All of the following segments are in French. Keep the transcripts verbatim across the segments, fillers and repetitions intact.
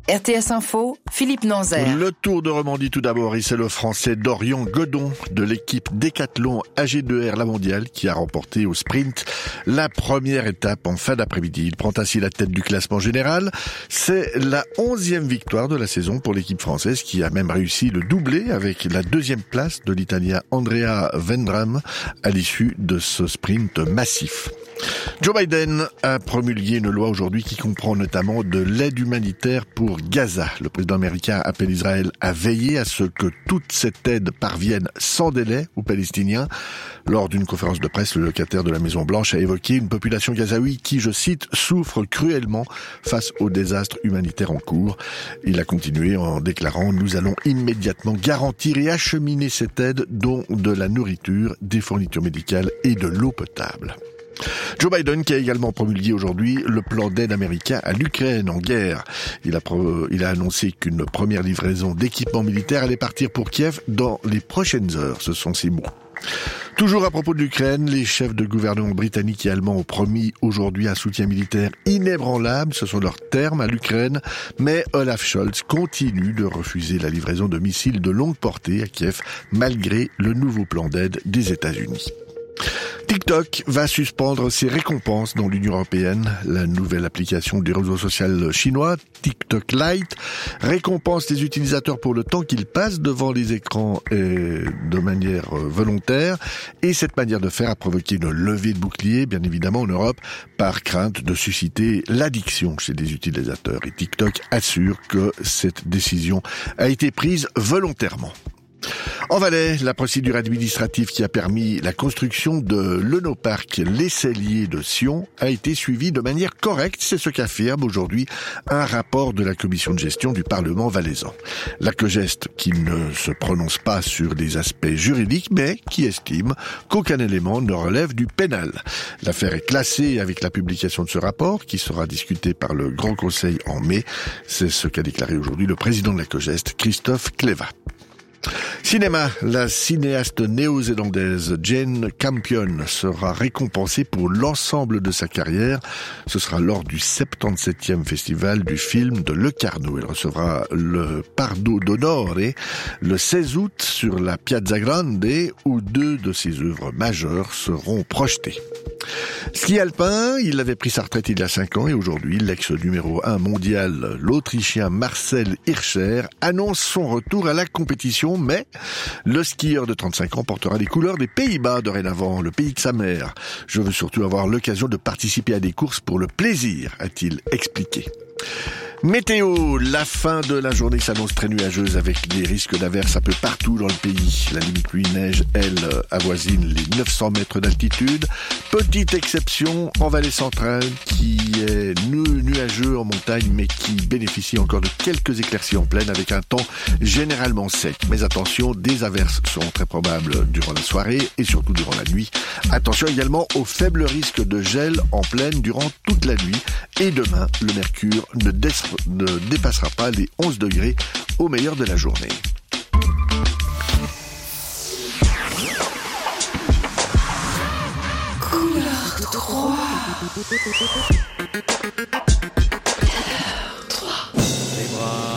R T S Info, Philippe Nanzer. Le Tour de Romandie tout d'abord, et c'est le Français Dorian Godon de l'équipe Décathlon A G deux R La Mondiale qui a remporté au sprint la première étape en fin d'après-midi. Il prend ainsi la tête du classement général. C'est la onzième victoire de la saison pour l'équipe française qui a même réussi le doublé avec la deuxième place de l'Italien Andrea Vendram à l'issue de ce sprint massif. Joe Biden a promulgué une loi aujourd'hui qui comprend notamment de l'aide humanitaire pour Gaza. Le président américain appelle Israël à veiller à ce que toute cette aide parvienne sans délai aux Palestiniens. Lors d'une conférence de presse, le locataire de la Maison-Blanche a évoqué une population gazaoui qui, je cite, souffre cruellement face au désastre humanitaire en cours. Il a continué en déclarant « Nous allons immédiatement garantir et acheminer cette aide, dont de la nourriture, des fournitures médicales et de l'eau potable ». Joe Biden qui a également promulgué aujourd'hui le plan d'aide américain à l'Ukraine en guerre. Il a, pro, il a annoncé qu'une première livraison d'équipements militaires allait partir pour Kiev dans les prochaines heures. Ce sont ses mots. Toujours à propos de l'Ukraine, les chefs de gouvernement britanniques et allemands ont promis aujourd'hui un soutien militaire inébranlable, ce sont leurs termes, à l'Ukraine, mais Olaf Scholz continue de refuser la livraison de missiles de longue portée à Kiev, malgré le nouveau plan d'aide des États-Unis. TikTok va suspendre ses récompenses dans l'Union européenne. La nouvelle application du réseau social chinois, TikTok Lite, récompense les utilisateurs pour le temps qu'ils passent devant les écrans et de manière volontaire. Et cette manière de faire a provoqué une levée de bouclier, bien évidemment en Europe, par crainte de susciter l'addiction chez les utilisateurs. Et TikTok assure que cette décision a été prise volontairement. En Valais, la procédure administrative qui a permis la construction de l'Eunoparc Les Celliers de Sion a été suivie de manière correcte. C'est ce qu'affirme aujourd'hui un rapport de la commission de gestion du Parlement valaisan. La COGEST qui ne se prononce pas sur des aspects juridiques, mais qui estime qu'aucun élément ne relève du pénal. L'affaire est classée avec la publication de ce rapport qui sera discuté par le Grand Conseil en mai. C'est ce qu'a déclaré aujourd'hui le président de la COGEST, Christophe Cléva. Cinéma, la cinéaste néo-zélandaise Jane Campion sera récompensée pour l'ensemble de sa carrière. Ce sera lors du soixante-dix-septième festival du film de Locarno. Elle recevra le Pardo d'Onore le seize août sur la Piazza Grande où deux de ses œuvres majeures seront projetées. Ski alpin, il avait pris sa retraite il y a cinq ans et aujourd'hui, l'ex numéro un mondial, l'Autrichien Marcel Hirscher, annonce son retour à la compétition, mais le skieur de trente-cinq ans portera les couleurs des Pays-Bas dorénavant, le pays de sa mère. Je veux surtout avoir l'occasion de participer à des courses pour le plaisir, a-t-il expliqué. Météo, la fin de la journée s'annonce très nuageuse avec des risques d'averses un peu partout dans le pays. La limite pluie-neige, elle, avoisine les neuf cents mètres d'altitude. Petite exception en vallée centrale qui est nu- nuageux en montagne mais qui bénéficie encore de quelques éclaircies en plaine avec un temps généralement sec. Mais attention, des averses seront très probables durant la soirée et surtout durant la nuit. Attention également au faible risque de gel en plaine durant toute la nuit. Et demain, le mercure ne descendra ne dépassera pas les onze degrés au meilleur de la journée. Couleur trois. trois. Les bras.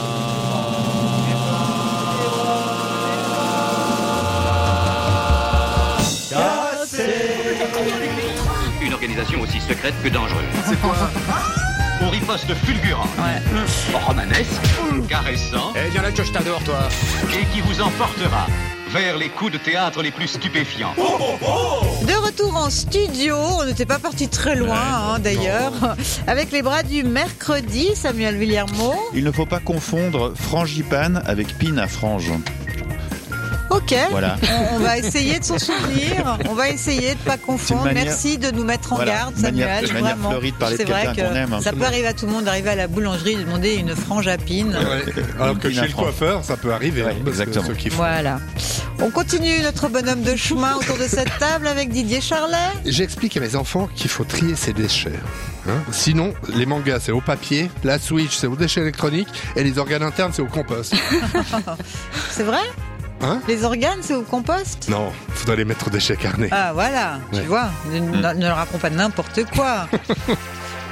Une organisation aussi secrète que dangereuse. C'est quoi? On riposte fulgurant, Ouais. romanesque, caressant, Eh, viens là que je t'adore, toi. et qui vous emportera vers les coups de théâtre les plus stupéfiants. De retour en studio, on n'était pas parti très loin hein, d'ailleurs, avec les bras du mercredi, Samuel Villermo. Il ne faut pas confondre frangipane avec pine à frange. Ok, Voilà. on, on va essayer de s'en souvenir, on va essayer de pas confondre. manière- Merci de nous mettre en Voilà, garde, une manière- Samuel. une manière vraiment. fleurie de parler de C'est vrai quelqu'un qu'on aime, hein. ça peut arriver à tout le monde d'arriver à la boulangerie et de demander une frange à pine. Ouais. Alors que Une chez le affront. coiffeur, ça peut arriver. Ouais, hein, parce que exactement. ceux qui font- Voilà. On continue notre bonhomme de chemin autour de cette table avec Didier Charlet. J'explique à mes enfants qu'il faut trier ses déchets. Hein. Sinon, les mangas, c'est au papier, la Switch, c'est aux déchets électroniques, et les organes internes, c'est au compost. C'est vrai Hein? Les organes, c'est au compost? Non, faudrait les mettre aux déchets carnés. Ah voilà, Ouais. tu vois, ne, ne, ne leur raconte pas n'importe quoi.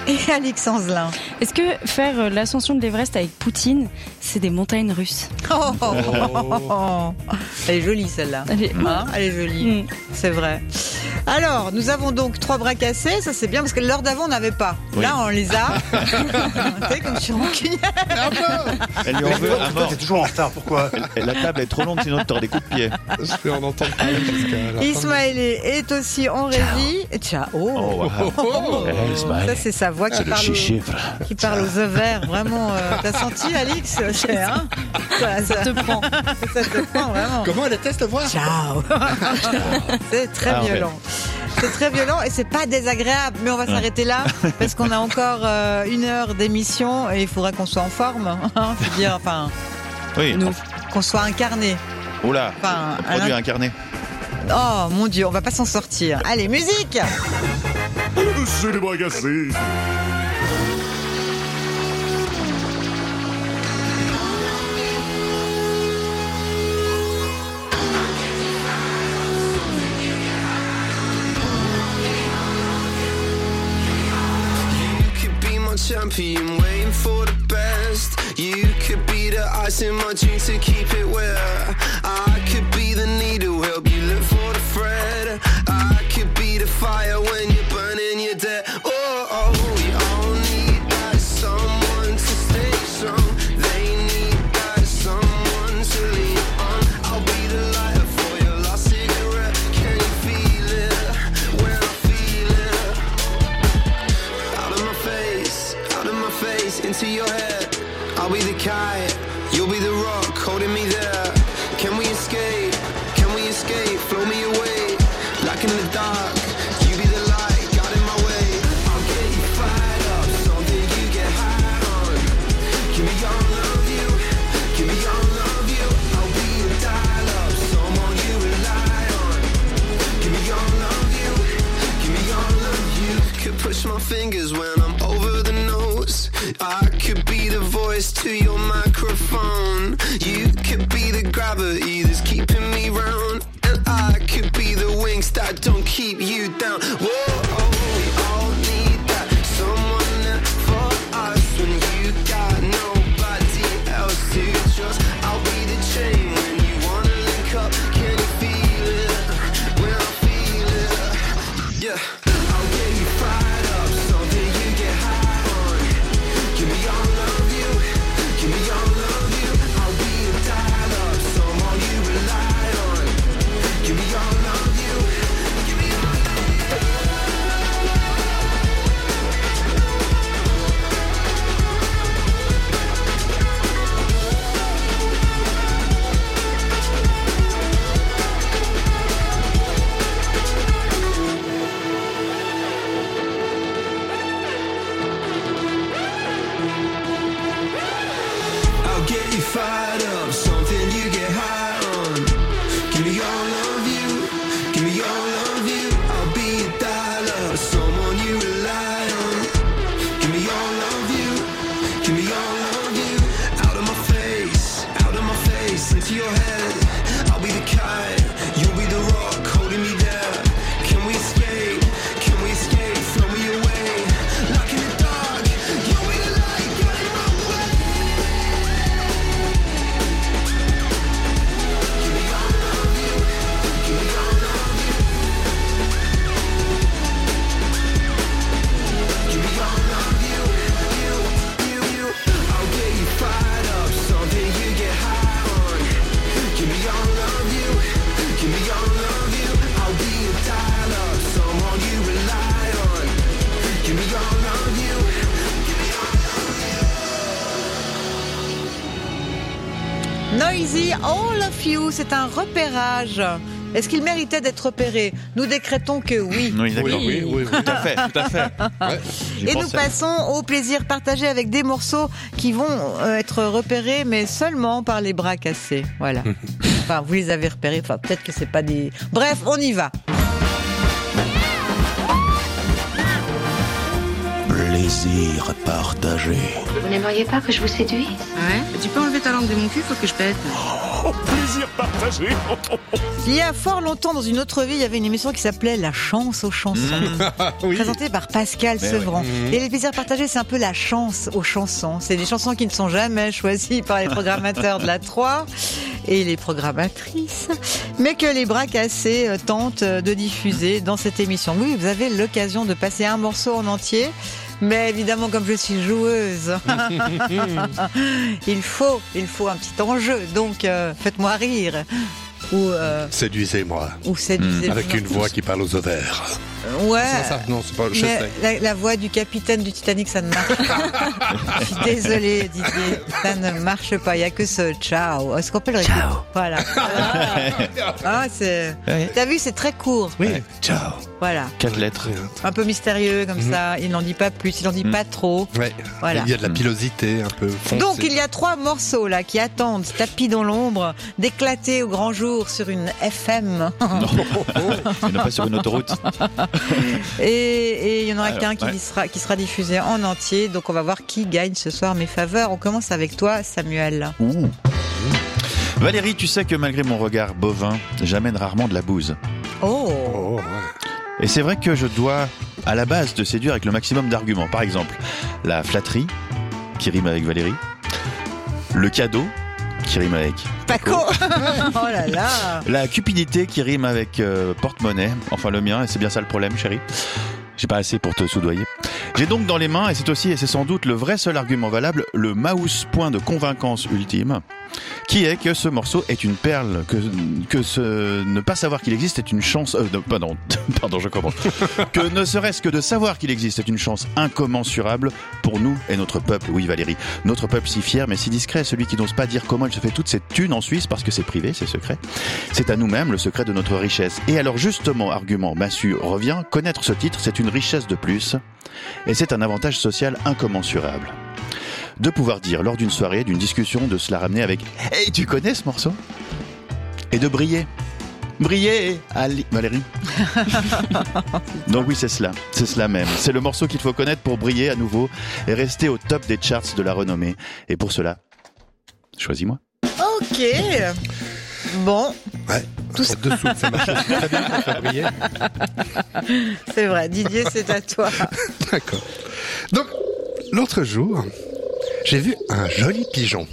Et Alix Anzelin. Est-ce que faire l'ascension de l'Everest avec Poutine, c'est des montagnes russes? Oh, oh, oh, oh. Elle est jolie celle-là. Elle est, hein, elle est jolie, mm. c'est vrai. Alors, nous avons donc trois bras cassés, ça c'est bien parce que l'heure d'avant on n'avait pas. Oui. Là on les a. Tu sais, comme je suis rancunière. Elle lui en veut à mort. T'es toujours en retard, pourquoi? La table est trop longue, sinon tu auras des coups de pied. Je vais en entendre parler jusqu'à la Ismaël est aussi en régie. Ciao. Oh, oh, wow. oh, oh. Ça c'est sa voix qui c'est parle, au, qui parle aux ovaires. Vraiment, euh, t'as senti Alix, hein ça, ça te prend. Ça te prend vraiment. Comment elle était cette voix? Ciao. C'est très ah, violent. C'est très violent et c'est pas désagréable, mais on va s'arrêter là parce qu'on a encore euh, une heure d'émission et il faudra qu'on soit en forme, hein, je veux dire, enfin, oui, nous, qu'on soit incarné. Oula, enfin, un produit un... incarné. Oh mon Dieu, on va pas s'en sortir. Allez, musique. C'est les bras cassés. Champion, waiting for the best. You could be the ice in my drink to keep it wet. I could be the needle, help you look for the thread. I could be the fire when you're burning your dead. Oh, oh, we all need that someone to stay strong. They need that someone to lean on. I'll be the lighter for your last cigarette. Can you feel it when I feel it? Out of my face, out of my face, into your head. I'll be the kite, you'll be the rock holding me there. Can we escape? Can we escape? Flow me away, like in the dark. You be the light, guiding my way. I'll get you fired up, something you get high on. Give me your love, you. Give me your love, you. I'll be a dial up, someone you rely on. Give me your love, you. Give me your love, you. Could push my fingers when I'm over the nose. I could be the voice to your microphone. You could be the gravity that's keeping me round. And I could be the wings that don't keep you down. Whoa, oh, we all need that someone there for us. When you got nobody else to trust, I'll be the chain when you wanna link up. Can you feel it when I feel it? Yeah, I'll get you fired up, something you get high on. Give me your love, you. Give me your love, you. I'll be a dial up, someone you rely on. Give me your love, you. Give me your love. I'll get you fired up, something you get high on. Give me your love, you. Give me your love, you. I'll be a dial up, someone you rely on. Give me your love, you. Give me your love, you. Out of my face, out of my face, into your head. I'll be the kite, you'll be the rock holding me there. Can we escape? Can we escape? Throw me away, like in the dark. You'll be the light, guiding my way. Give me your love, you. Give me your love, you. Give me your love, you. You, you, you. I'll get you fired up, something you get high on. Give me your love, you. Give me your love, you. I'll be a dial up, someone you rely on. Give me your love, you. Give me your love, you. Noisy, All of You, c'est un repérage. Est-ce qu'il méritait d'être repéré? Nous décrétons que oui. Oui, d'accord. Oui, oui, oui. Tout à fait, tout à fait. Ouais, et nous passons au plaisir partagé avec des morceaux qui vont euh, être repérés, mais seulement par les bras cassés. Voilà. Enfin, vous les avez repérés. Enfin, peut-être que c'est pas des. Bref, on y va. Plaisir partagé. Vous n'aimeriez pas que je vous séduise? Ouais. Tu peux enlever ta langue de mon cul, faut que je pète. Oh, plaisir plaisir partagé. Il y a fort longtemps, dans une autre vie, il y avait une émission qui s'appelait La chance aux chansons. Mmh. Oui. Présentée par Pascal Mais Sevran. Oui. Et les plaisirs partagés, c'est un peu la chance aux chansons. C'est des chansons qui ne sont jamais choisies par les programmateurs de la trois et les programmatrices, mais que les bras cassés tentent de diffuser dans cette émission. Oui, vous avez l'occasion de passer un morceau en entier. Mais évidemment, comme je suis joueuse, il faut, il faut un petit enjeu. Donc, euh, faites-moi rire. Ou euh, séduisez-moi. Ou séduisez-moi. Avec une voix qui parle aux ovaires. Ouais. C'est ça, non, c'est pas. Je sais. La, la voix du capitaine du Titanic, ça ne marche pas. Je suis désolée, Didier, ça ne marche pas. Il y a que ce ciao. Est-ce qu'on peut le répéter? Ciao. Voilà. Ah, ah c'est. Oui. T'as vu, c'est très court. Oui. Ciao. Voilà. Quatre lettres. Un peu mystérieux comme mmh. ça. Il n'en dit pas plus. Il n'en dit mmh. pas trop. Ouais. Voilà. Il y a de la pilosité un peu foncée. Donc il y a trois morceaux là qui attendent, tapis dans l'ombre, d'éclater au grand jour sur une F M. Non, et non pas sur une autoroute. Et il y en aura Alors, qu'un qui, ouais. sera, qui sera diffusé en entier. Donc on va voir qui gagne ce soir mes faveurs. On commence avec toi, Samuel. Ouh. Valérie, tu sais que malgré mon regard bovin, j'amène rarement de la bouse. Oh, oh ouais. Et c'est vrai que je dois à la base te séduire avec le maximum d'arguments. Par exemple, la flatterie, qui rime avec Valérie. Le cadeau, qui rime avec Paco. Oh là là. La cupidité, qui rime avec euh, porte-monnaie. Enfin le mien, et c'est bien ça le problème, chérie. J'ai pas assez pour te soudoyer. J'ai donc dans les mains, et c'est aussi, et c'est sans doute le vrai seul argument valable, le mouse point de convaincance ultime, qui est que ce morceau est une perle, que, que ce, ne pas savoir qu'il existe est une chance, euh, non, pardon, pardon, je commence, que ne serait-ce que de savoir qu'il existe est une chance incommensurable pour nous et notre peuple. Oui, Valérie, notre peuple si fier, mais si discret, celui qui n'ose pas dire comment il se fait toute cette thune en Suisse, parce que c'est privé, c'est secret. C'est à nous-mêmes le secret de notre richesse. Et alors justement, argument massu revient, connaître ce titre, c'est une richesse de plus, et c'est un avantage social incommensurable. De pouvoir dire lors d'une soirée, d'une discussion, de se la ramener avec « Hey, tu connais ce morceau ?» et de briller. Briller, Ali... Valérie. Donc oui, c'est cela, c'est cela même. C'est le morceau qu'il faut connaître pour briller à nouveau et rester au top des charts de la renommée. Et pour cela, choisis-moi. Ok. Bon. Ouais. Tout ça dessous, ça marche très bien pour faire briller. C'est vrai, Didier, c'est à toi. D'accord. Donc, l'autre jour, j'ai vu un joli pigeon.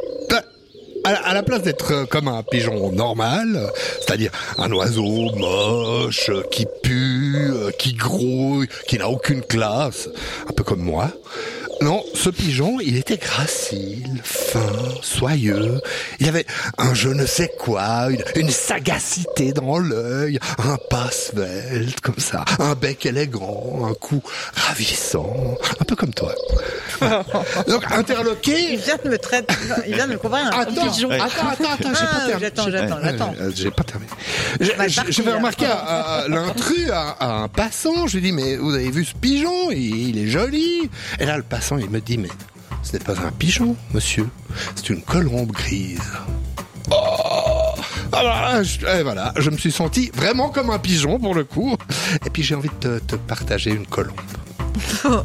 À la place d'être comme un pigeon normal, c'est-à-dire un oiseau moche, qui pue, qui grouille, qui n'a aucune classe, un peu comme moi. Non, ce pigeon, il était gracile, fin, soyeux. Il avait un je ne sais quoi, une, une sagacité dans l'œil, un pas svelte comme ça, un bec élégant, un cou ravissant, un peu comme toi. Donc interloqué. Il vient de me traiter, il vient de me convaincre. Attends, pigeon. attends, attends, attends, j'ai pas terminé. J'attends, j'attends, j'attends. J'ai pas terminé. Je vais remarquer à, à l'intrus, à, à un passant. Je lui dis mais vous avez vu ce pigeon? Il, il est joli. Et là le passant il me dit mais ce n'est pas un pigeon, monsieur. C'est une colombe grise. Oh alors, je, et voilà, je me suis senti vraiment comme un pigeon pour le coup. Et puis j'ai envie de te, te partager une colombe. Oh.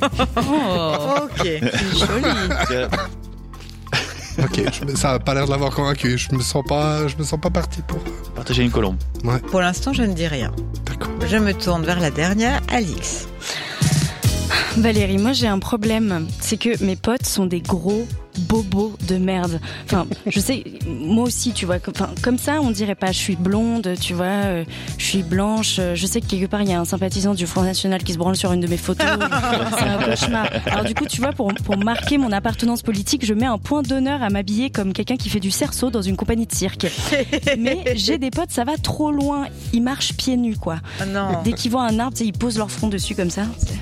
Ok, joli. Ok, je, ça n'a pas l'air de l'avoir convaincu. Je me sens pas, je me sens pas parti pour partager une colombe. Ouais. Pour l'instant, je ne dis rien. D'accord. Je me tourne vers la dernière, Alix. Valérie, moi j'ai un problème, c'est que mes potes sont des gros bobos de merde. Enfin, je sais, moi aussi, tu vois, comme, enfin, comme ça, on dirait pas, je suis blonde, tu vois, euh, je suis blanche, je sais que quelque part, il y a un sympathisant du Front National qui se branle sur une de mes photos, c'est un cauchemar. Alors du coup, tu vois, pour, pour marquer mon appartenance politique, je mets un point d'honneur à m'habiller comme quelqu'un qui fait du cerceau dans une compagnie de cirque. Mais j'ai des potes, ça va trop loin, ils marchent pieds nus, quoi. Oh non. Dès qu'ils voient un arbre, ils posent leur front dessus comme ça.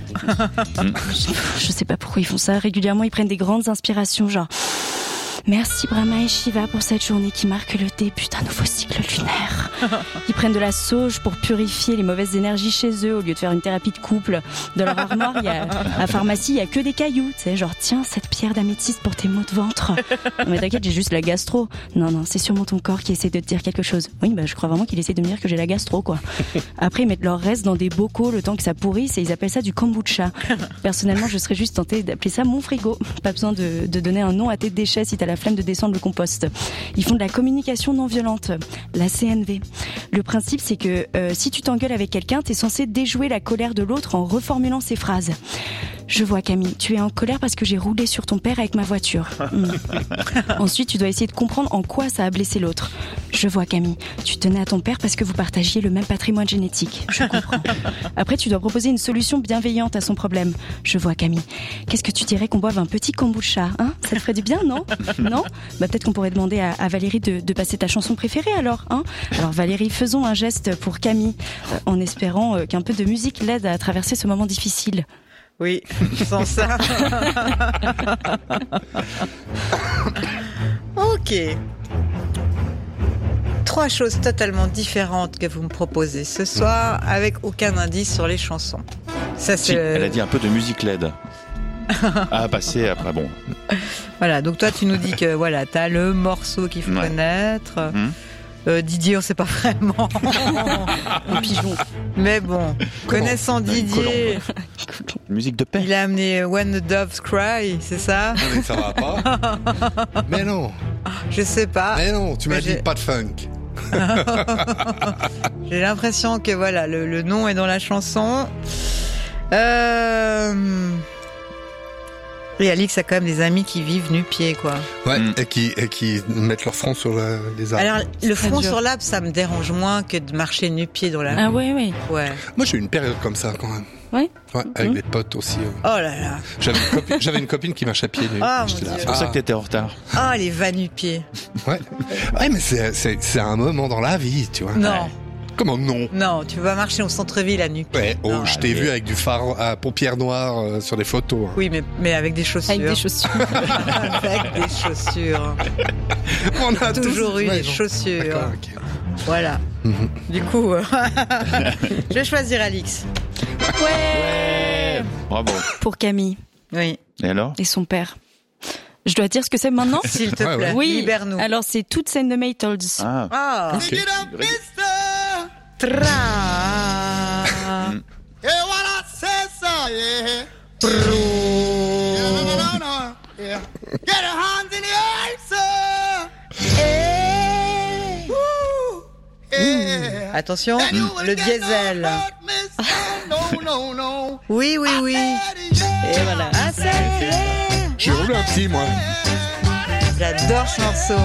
Je, je sais pas pourquoi ils font ça, régulièrement, ils prennent des grandes inspirations, genre merci Brahma et Shiva pour cette journée qui marque le début d'un nouveau cycle lunaire. Ils prennent de la sauge pour purifier les mauvaises énergies chez eux au lieu de faire une thérapie de couple. Dans leur armoire, il y a, à la pharmacie, il y a que des cailloux, tu sais, genre tiens cette pierre d'améthyste pour tes maux de ventre. Non mais t'inquiète, j'ai juste la gastro. Non non, c'est sûrement ton corps qui essaie de te dire quelque chose. Oui bah je crois vraiment qu'il essaie de me dire que j'ai la gastro quoi. Après ils mettent leur reste dans des bocaux le temps que ça pourrisse et ils appellent ça du kombucha. Personnellement, je serais juste tentée d'appeler ça mon frigo. Pas besoin de, de donner un nom à tes déchets si t'as la la flemme de descendre le compost. Ils font de la communication non violente, la C N V. Le principe, c'est que euh, si tu t'engueules avec quelqu'un, t'es censé déjouer la colère de l'autre en reformulant ses phrases. Je vois Camille, tu es en colère parce que j'ai roulé sur ton père avec ma voiture. Mmh. Ensuite, tu dois essayer de comprendre en quoi ça a blessé l'autre. Je vois Camille, tu tenais à ton père parce que vous partagiez le même patrimoine génétique. Je comprends. Après, tu dois proposer une solution bienveillante à son problème. Je vois Camille, qu'est-ce que tu dirais qu'on boive un petit kombucha, hein? Ça te ferait du bien, non? Non? Bah peut-être qu'on pourrait demander à, à Valérie de, de passer ta chanson préférée alors, hein? Alors Valérie, faisons un geste pour Camille, euh, en espérant euh, qu'un peu de musique l'aide à traverser ce moment difficile. Oui, sans ça. Ok. Trois choses totalement différentes que vous me proposez ce soir, avec aucun indice sur les chansons. Ça, c'est... Si, elle a dit un peu de musique L E D. À passer après, bon. Voilà, donc toi tu nous dis que voilà, t'as le morceau qu'il faut Ouais. connaître. Mmh. Euh, Didier, on sait pas vraiment. Un pigeon. Mais bon, connaissant Didier, Musique de paix. il a amené When the Doves Cry, c'est ça? Non, mais ça va pas. Mais non. Je sais pas. Mais non, tu m'as Mais dit j'ai- pas de funk. J'ai l'impression que voilà, le, le nom est dans la chanson. Euh... Et Alix a quand même des amis qui vivent nu-pieds, quoi. Ouais, Mm. et, qui, et qui mettent leur front sur le- les arbres. Alors, le très front dur. sur l'arbre, ça me dérange moins que de marcher nu-pied dans la rue. Ah ouais, ouais. Ouais. Moi, j'ai eu une période comme ça, quand même. Ouais. Ouais, avec Mhm. les potes aussi. euh. Oh là là. J'avais une copine, j'avais une copine qui marchait à pieds nus. Ah, J'étais mon là, Dieu. C'est pour ça que t'étais en retard. Oh, les va nu-pieds. Ouais. Ouais, mais c'est, c'est, c'est un moment dans la vie, tu vois. Non. Comment non? Non, tu vas marcher au centre-ville à nu-pieds. Ouais, oh, Non. je t'ai vu avec du phare à paupières noires euh, sur des photos. hein. Oui, mais, mais avec des chaussures. Avec des chaussures. Avec des chaussures. On a Toujours tous- eu ouais, des non. chaussures. D'accord, ok. Voilà. Mhm. Du coup, euh, je vais choisir Alix. Ouais. Bravo. Pour Camille Oui, Et alors? et son père. Je dois dire ce que c'est maintenant? s'il te Ouais, plaît. ouais. Oui. Libère-nous. Alors c'est toute scène de Maytals. Ah. Ah. Ok. Tra. Attention, le diesel. Oui, oui, oui. Et voilà. J'ai roulé un petit, moi. J'adore ce morceau.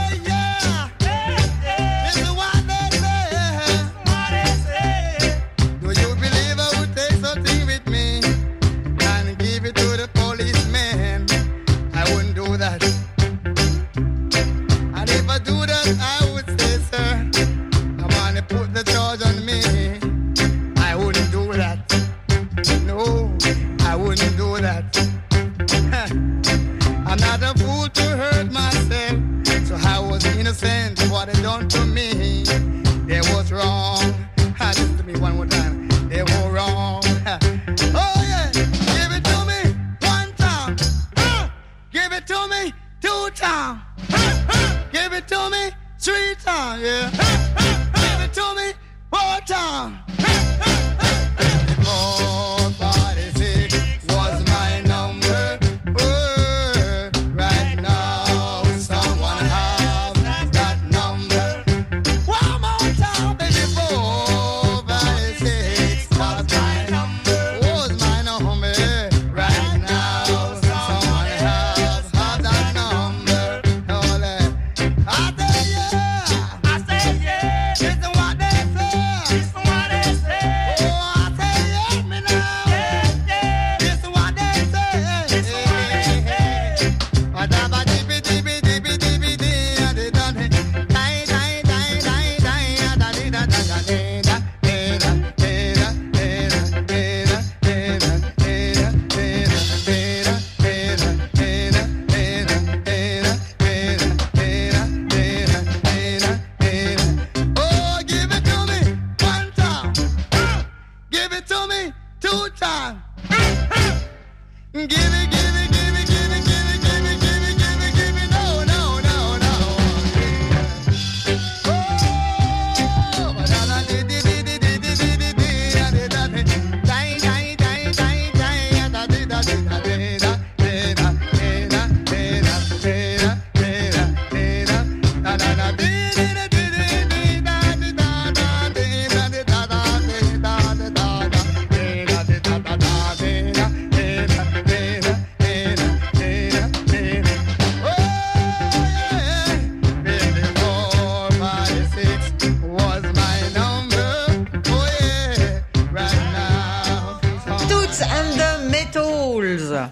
I'm not a fool to hurt myself, so I was innocent of what they done to me. They was wrong. Ah, listen to me one more time. They were wrong. Oh yeah, give it to me one time. Uh, give it to me two times. Uh, give it to me three times. Yeah. Uh, give it to me four times. Four, five, six was my number. Oh, right now, someone has that number. One more time, baby. Four, five, six was my number. Was my number. Right now, someone has that number. Oh, I say yeah, I say yeah. Listen what they say. Listen what they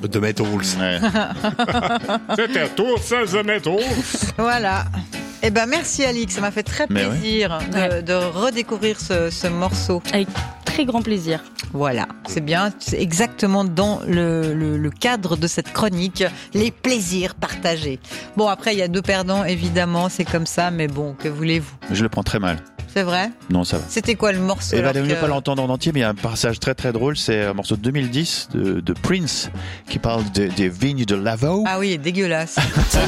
The Metals. Ouais. C'était tous The Metals. Voilà. Eh ben merci Alix, ça m'a fait très Mais plaisir ouais. de, Ouais. de redécouvrir ce, ce morceau. Avec très grand plaisir. Voilà, c'est bien, c'est exactement dans le, le, le cadre de cette chronique, les plaisirs partagés. Bon, après, il y a deux perdants, évidemment, c'est comme ça, mais bon, que voulez-vous? Je le prends très mal. C'est vrai? Non, ça va. C'était quoi le morceau? Et va alors mieux que- pas l'entendre en entier, mais il y a un passage très très drôle. C'est un morceau de deux mille dix de, de Prince qui parle de- des vignes de Lavaux. Ah oui, dégueulasse. C'est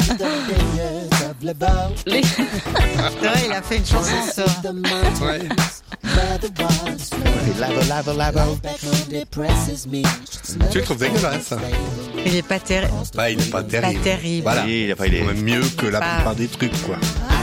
vrai, il a fait une chanson sur... Ouais. Lavo, lavo, lavo. Tu le trouves dégueulasse? Il est pas terrible. Bah, il est pas terrible. Pas terrible. Voilà. Oui, il a pas- il est- C'est quand même mieux que la Pas- plupart des trucs, quoi.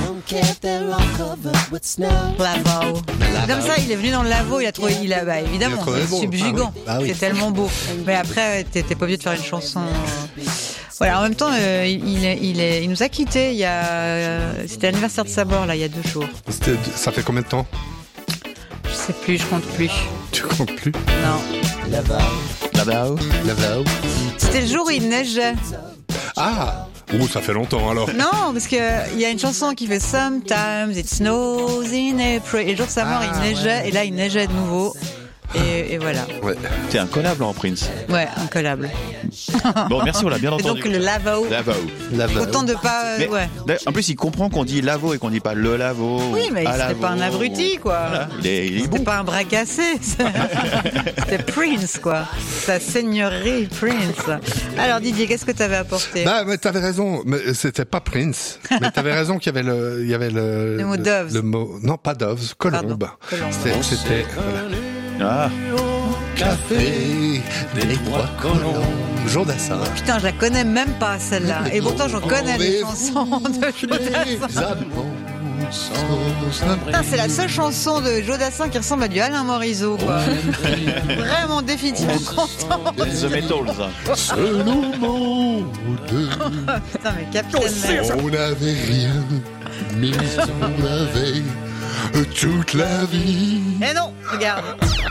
Lavo. Comme ça, il est venu dans le lavo, il a trouvé, il a, bah, évidemment, Il a trouvé c'est beau. subjugant. Ah oui. Ah oui. C'est tellement beau. Mais après, t'es t'es pas obligé de faire une chanson. euh. Voilà, en même temps, euh, il, est, il, est, il nous a quittés il y a, euh, c'était l'anniversaire de sa mort, là, il y a deux jours. C'était- Ça fait combien de temps? Je sais plus, je compte plus. Tu comptes plus? Non. Lavaux. Lavaux. C'était le jour où il neigeait. Ah! Ouh, ça fait longtemps alors. Non, parce que il y a une chanson qui fait Sometimes it snows in April. Et le jour de sa mort, Ah, il neigeait, et là, il neigeait de nouveau. Et, et voilà. Ouais. C'est incollable en Prince. Ouais, incollable. Bon, merci, on l'a bien Et entendu. donc le Lavaux. Lavaux. Lavaux. Autant de pas. euh, Mais, ouais. d'ailleurs, en plus, il comprend qu'on dit Lavaux et qu'on dit pas le Lavaux. Oui, mais à c'était Lavaux. pas un abruti, quoi. Voilà, il est, il est C'était bon. pas un bras cassé. C'était Prince, quoi. Sa seigneurie, Prince. Alors, Didier, qu'est-ce que t'avais apporté? Bah, mais t'avais raison, mais c'était pas Prince. Mais t'avais raison qu'il y avait le, il y avait le, Le mot doves. le mot, non, pas doves, colombe. Colombe. C'était, c'était, voilà. Ah, Café, des trois colombes. Jour d'Assin. Putain, je la connais même pas, celle-là. Et pourtant, j'en connais les chansons de Jodassin. Putain, c'est la seule chanson de Jodassin qui ressemble à du Alain Morisot, quoi. Vraiment définitivement content. The Metals. Ce monde, Putain, mais Capitaine Nemo. on n'avait rien, mais on avait toute la vie. Eh non, regarde.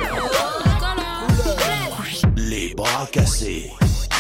Les bras cassés.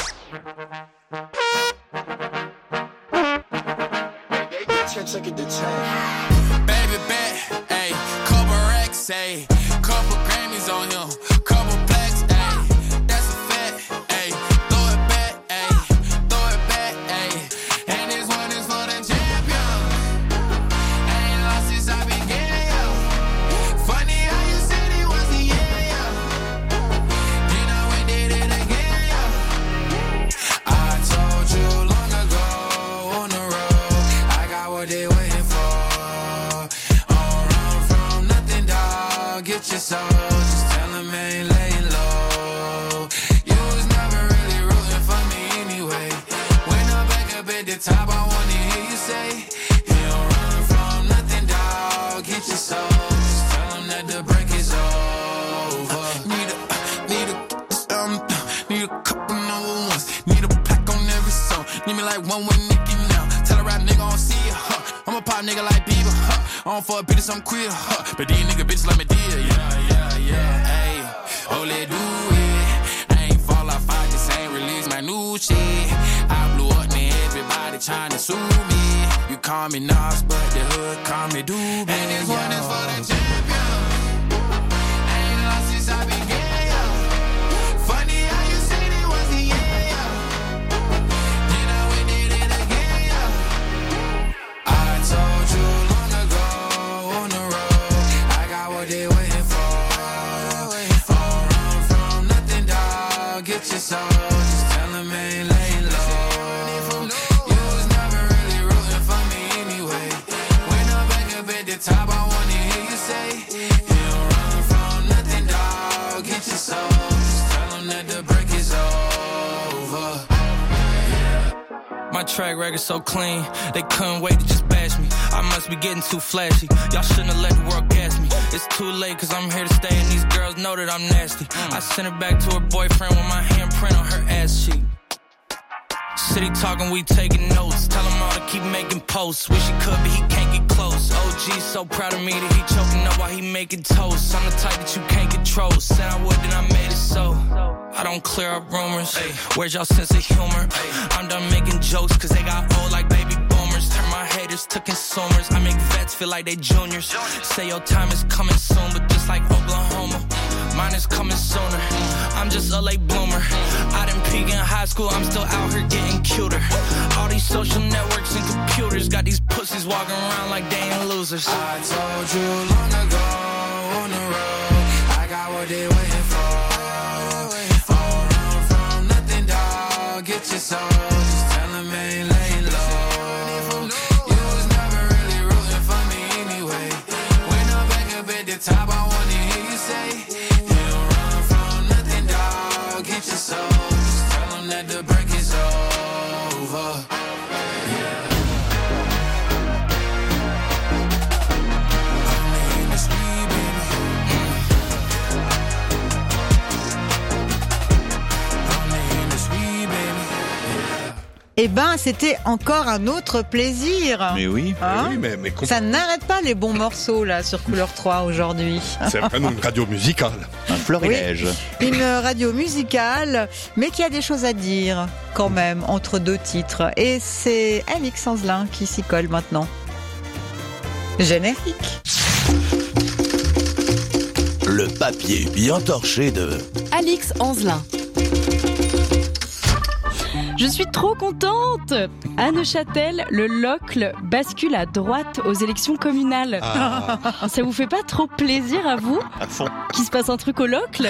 Baby bet, ayy, couple racks, ayy, couple Grammys on him, couple plaques, ayy, that's a fact, ayy, throw it back, ayy, throw it back, ayy, and this one is for the champion. Ain't lost since I began, yo. Funny how you said it was the end, yo. Then I went did it again, yo. I told you long ago on the road, I got what they waiting for. Get your soul, just tell him I ain't laying low. You was never really rooting for me anyway. When I'm back up at the top, I wanna hear you say, you don't run from nothing, dog. Get your soul, just tell him that the break is over. Need a, need a, um, need a couple number ones. Need a pack on every song. Need me like one with Nicki now. Tell a rap nigga I don't see ya, huh. I'm a pop nigga like Bieber, huh. I don't fuck bitches, I'm queer, huh. But these nigga bitches like me dear, yeah, yeah, yeah, ayy. Oh, let do it. I ain't fall off, I just ain't release my new shit. I blew up, man, everybody tryna sue me. You call me Nas, but the hood call me Doobie. And this one is for the champion. Ain't lost since I began, yo. Funny how you said it was the end, yo. Then I went did it again, yo. I told you long ago on the road, I got what they waiting for. Don't run from nothing, dog. Get your soul, just tell them I ain't laying low. You was never really rooting for me anyway. When I'm back up at the top, I wanna hear you say, you don't run from nothing, dog. Get your soul, just tell them that the break is over. My track record so clean, they couldn't wait to just bash me. I must be getting too flashy. Y'all shouldn't have let the world gas me. It's too late cause I'm here to stay and these girls know that I'm nasty. I sent her back to her boyfriend with my handprint on her ass cheek. City talking, we taking notes. Tell him all to keep making posts. Wish he could, but he can't get close. O G so proud of me that he choking up while he making toast. I'm the type that you can't control. Said I would, then I made it so. I don't clear up rumors. Ay, where's y'all sense of humor? Ay, I'm done making jokes cause they got old like baby boomers. Turn my haters to consumers. I make vets feel like they juniors. Say your time is coming soon, but just like Oklahoma, mine is coming sooner. I'm just a late bloomer. I didn't peak in high school, I'm still out here getting cuter. All these social networks and computers got these pussies walking around like they ain't losers. I told you long ago on the road, I got what they waiting for. Oh, run from nothing, dog. Get your soul. Just tell them ain't laying low. You was never really rooting for me anyway. When I'm back up at the top, I wanna hear you say, you don't run from nothing, dog. Get your soul. Just tell them that the break is over. Eh ben, c'était encore un autre plaisir. Mais oui. Hein oui mais, mais comp- Ça n'arrête pas les bons morceaux là sur Couleur trois aujourd'hui. c'est vraiment une radio musicale. Un florilège. Oui, une radio musicale, mais qui a des choses à dire quand même entre deux titres. Et c'est Alix Anzelin qui s'y colle maintenant. Générique. Le papier bien torché de Alix Anzelin. Je suis trop contente. À Neuchâtel, le Locle bascule à droite aux élections communales. Ah. Ça vous fait pas trop plaisir à vous À fond. qu'il se passe un truc au Locle?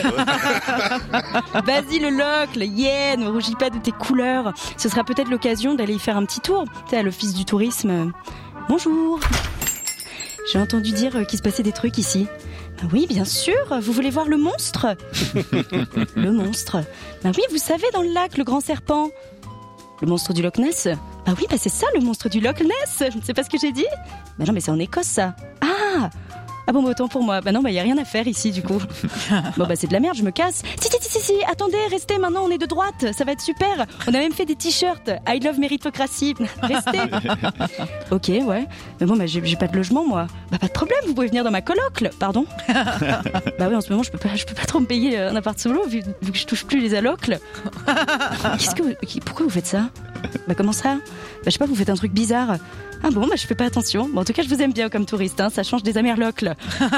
Vas-y le Locle, yeah, ne rougis pas de tes couleurs. Ce sera peut-être l'occasion d'aller y faire un petit tour, tu sais, à l'office du tourisme. Bonjour. J'ai entendu dire qu'il se passait des trucs ici. Bah oui, bien sûr. Vous voulez voir le monstre? Le monstre. Bah oui, vous savez, dans le lac, le grand serpent. Le monstre du Loch Ness? Bah oui, bah c'est ça, le monstre du Loch Ness. C'est pas ce que j'ai dit? Bah non, mais c'est en Écosse, ça. Ah Ah bon, bah autant pour moi. Bah non, bah y a rien à faire ici, du coup. Bon, bah c'est de la merde, je me casse. Si, si, si, si, si, attendez, restez, maintenant on est de droite. Ça va être super. On a même fait des t-shirts. I love méritocratie. Restez. Ok, ouais. Mais bon, bah j'ai, j'ai pas de logement, moi. Bah pas de problème, vous pouvez venir dans ma coloc. Pardon? Bah oui, en ce moment, je peux pas, je peux pas trop me payer un appart solo vu, vu que je touche plus les allocs. Qu'est-ce que vous, pourquoi vous faites ça? Bah comment ça? Bah je sais pas, vous faites un truc bizarre. Ah bon, bah je fais pas attention. Bon, en tout cas, je vous aime bien comme touriste, hein. Ça change des Amerlocs.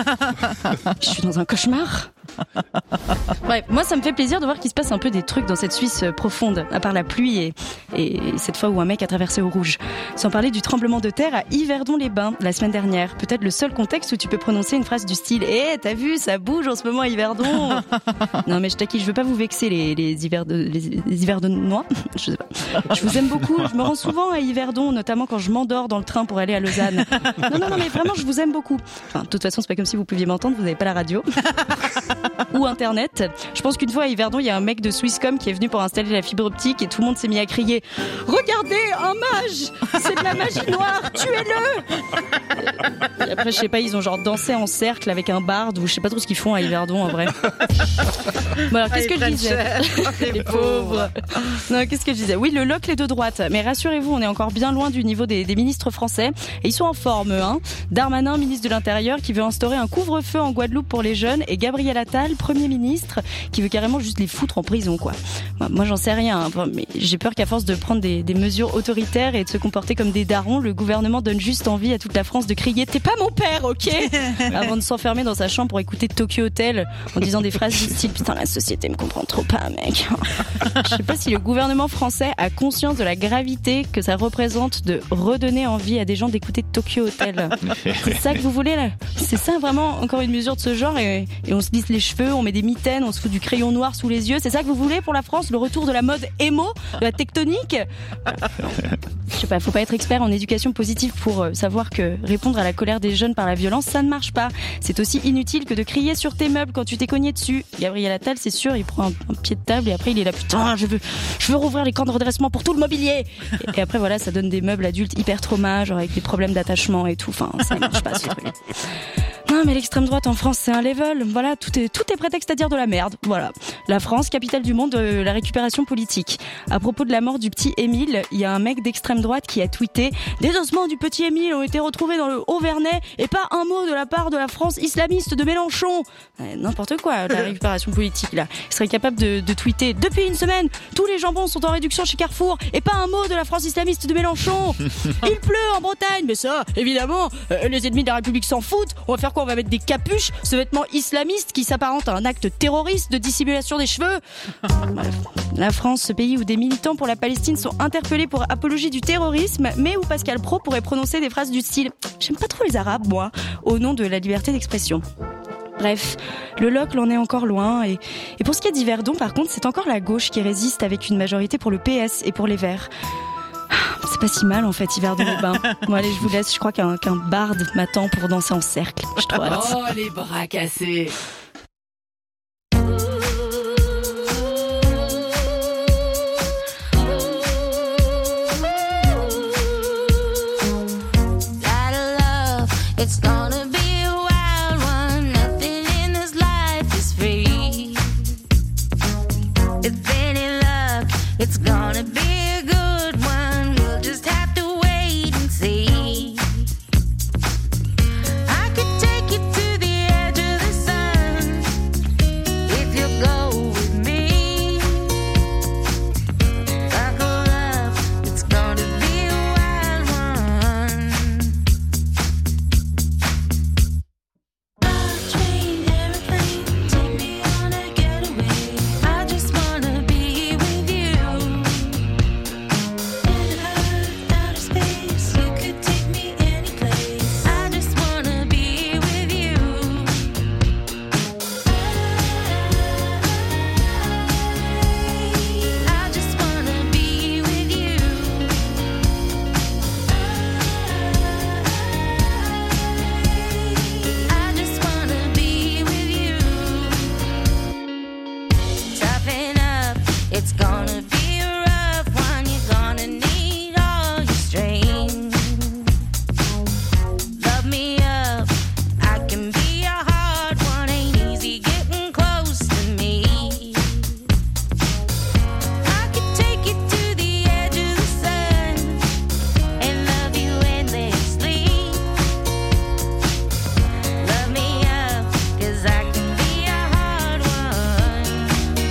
Je suis dans un cauchemar. Bref, moi ça me fait plaisir de voir qu'il se passe un peu des trucs dans cette Suisse profonde, à part la pluie et, et cette fois où un mec a traversé au rouge. Sans parler du tremblement de terre à Yverdon-les-Bains la semaine dernière. Peut-être le seul contexte où tu peux prononcer une phrase du style « Eh, hey, t'as vu, ça bouge en ce moment à Yverdon !» Non mais je taquine, je veux pas vous vexer les, les, Yverdo, les, les Yverdonois. Je sais pas. Je vous aime beaucoup, je me rends souvent à Yverdon, notamment quand je m'endors dans le train pour aller à Lausanne. Non, non, non, mais vraiment, je vous aime beaucoup. Enfin, de toute façon, c'est pas comme si vous pouviez m'entendre, vous avez pas la radio. Ou internet. Je pense qu'une fois à Yverdon, il y a un mec de Swisscom qui est venu pour installer la fibre optique et tout le monde s'est mis à crier « Regardez, un mage! C'est de la magie noire! Tuez-le !» Et après, je sais pas, ils ont genre dansé en cercle avec un barde ou je sais pas trop ce qu'ils font à Yverdon en vrai. Bon alors, qu'est-ce que je disais? Les pauvres. Non, qu'est-ce que je disais? Oui, le Locle est de droite. Mais rassurez-vous, on est encore bien loin du niveau des, des ministres français. Et ils sont en forme, hein. Darmanin, ministre de l'Intérieur, qui veut instaurer un couvre-feu en Guadeloupe pour les jeunes. Et Gabriel Attal, Premier ministre, qui veut carrément juste les foutre en prison, quoi. Moi, j'en sais rien, hein, mais j'ai peur qu'à force de prendre des, des mesures autoritaires et de se comporter comme des darons, le gouvernement donne juste envie à toute la France de crier « T'es pas mon père, ok ?» avant de s'enfermer dans sa chambre pour écouter Tokyo Hotel en disant des phrases du style « Putain, la société me comprend trop pas, mec. » Je sais pas si le gouvernement français a conscience de la gravité que ça représente de redonner envie à des gens d'écouter Tokyo Hotel. C'est ça que vous voulez, là? C'est ça, vraiment, encore une mesure de ce genre et, et on se lisse les cheveux, on met des mitaines, on se fout du crayon noir sous les yeux. C'est ça que vous voulez pour la France? Le retour de la mode émo, de la tectonique? Je sais pas, faut pas être expert en éducation positive pour euh, savoir que répondre à la colère des jeunes par la violence, ça ne marche pas. C'est aussi inutile que de crier sur tes meubles quand tu t'es cogné dessus. Gabriel Attal, c'est sûr, il prend un, un pied de table et après il est là, putain, je veux, je veux rouvrir les camps de redressement pour tout le mobilier. Et, et après voilà, ça donne des meubles adultes hyper traumas, genre avec des problèmes d'attachement et tout. Enfin, ça ne marche pas ce truc. Non, mais l'extrême droite en France, c'est un level. Voilà, tout est, tout est prétexte à dire de la merde. Voilà. La France, capitale du monde de la récupération politique. À propos de la mort du petit Émile, il y a un mec d'extrême droite qui a tweeté « Des ossements du petit Émile ont été retrouvés dans le Haut-Vernay et pas un mot de la part de la France islamiste de Mélenchon. » Ouais, n'importe quoi, la récupération politique, là. Il serait capable de, de tweeter « Depuis une semaine, tous les jambons sont en réduction chez Carrefour et pas un mot de la France islamiste de Mélenchon. Il pleut en Bretagne, mais ça, évidemment, euh, les ennemis de la République s'en foutent. On va faire quoi ? On va mettre des capuches, ce vêtement islamiste qui s'apparente à un acte terroriste de dissimulation des cheveux. Bref. La France, ce pays où des militants pour la Palestine sont interpellés pour apologie du terrorisme, mais où Pascal Praud pourrait prononcer des phrases du style « J'aime pas trop les Arabes, moi », au nom de la liberté d'expression. Bref, le local en est encore loin et, et pour ce qui est d'Yverdon, par contre, c'est encore la gauche qui résiste avec une majorité pour le P S et pour les Verts. C'est pas si mal en fait, Yverdon-les-Bains. Bon allez, je vous laisse, je crois qu'un, qu'un barde m'attend pour danser en cercle. Je te hâte. Oh, les bras cassés. It's gonna be a wild one. Nothing in this life is free. If any luck, it's gonna be a good one. We'll just have to wait and see. I could take you to the edge of the sun if you go with me. Buckle up, it's gonna be a wild one. It's gonna be a rough one. You're gonna need all your strength. Love me up, I can be a hard one. Ain't easy getting close to me. I could take you to the edge of the sun and love you endlessly. Love me up, 'cause I can be a hard one.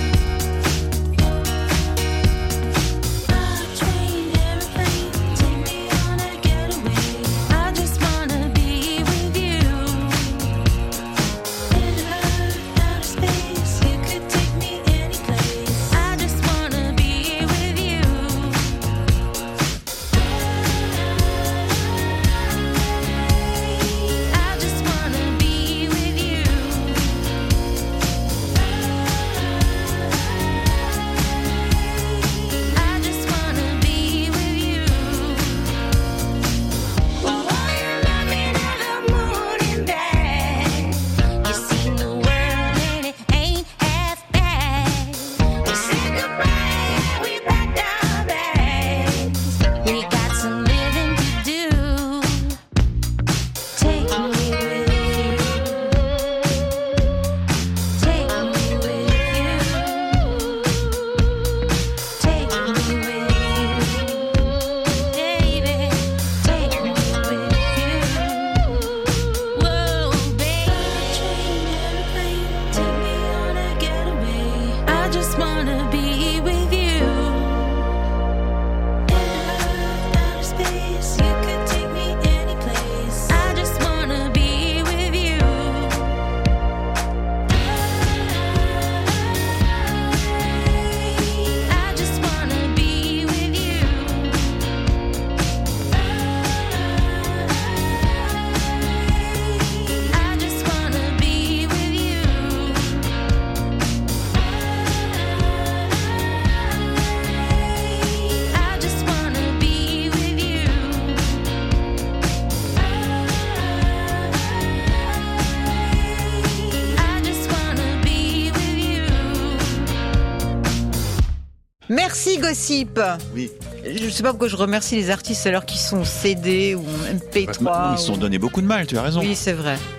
Merci Gossip. Oui. Je sais pas pourquoi je remercie les artistes alors qui sont C D ou M P trois. Ils se sont ou... donné beaucoup de mal, tu as raison. Oui, c'est vrai.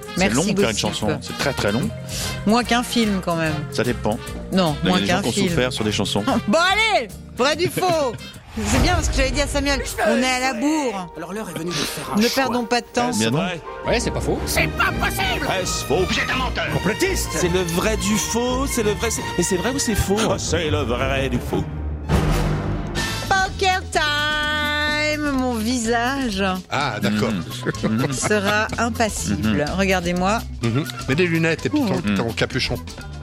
C'est Merci, long de faire une Gossip. chanson, c'est très très long. Moins qu'un film quand même. Ça dépend. Non, Il y a moins des gens qu'un qui ont film. souffert sur des chansons. Bon allez, vrai du faux. C'est bien parce que j'avais dit à Samuel, on est à la bourre. Alors l'heure est venue de faire un Ne choix. perdons pas de temps. Bien non. Ouais, c'est pas faux. C'est pas possible. Est-ce faux? Vous êtes un menteur. Complotiste. C'est le vrai du faux, c'est le vrai. c'est- Mais c'est vrai ou c'est faux? Oh, c'est le vrai du faux. Poker time. Mon visage Ah, d'accord. sera impassible. Regardez-moi. Mhm. Mets des lunettes et puis ton, Mhm. ton capuchon.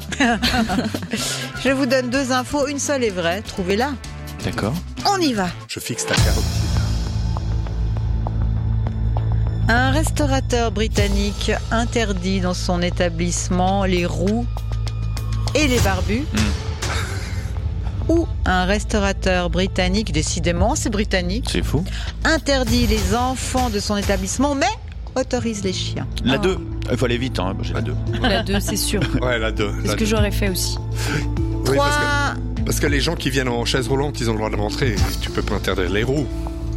Je vous donne deux infos. Une seule est vraie. Trouvez-la. D'accord. On y va. Je fixe ta carte. Un restaurateur britannique interdit dans son établissement les roux et les barbus. Ou un restaurateur britannique, décidément c'est britannique, C'est fou. interdit les enfants de son établissement mais autorise les chiens. La deux. Il faut aller vite, hein. J'ai la deux. La deux, c'est sûr. Ouais, la deux. C'est la ce que deux. j'aurais fait aussi. Oui, parce Trois. que, parce que les gens qui viennent en chaise roulante, ils ont le droit de rentrer. Tu peux pas interdire les roues.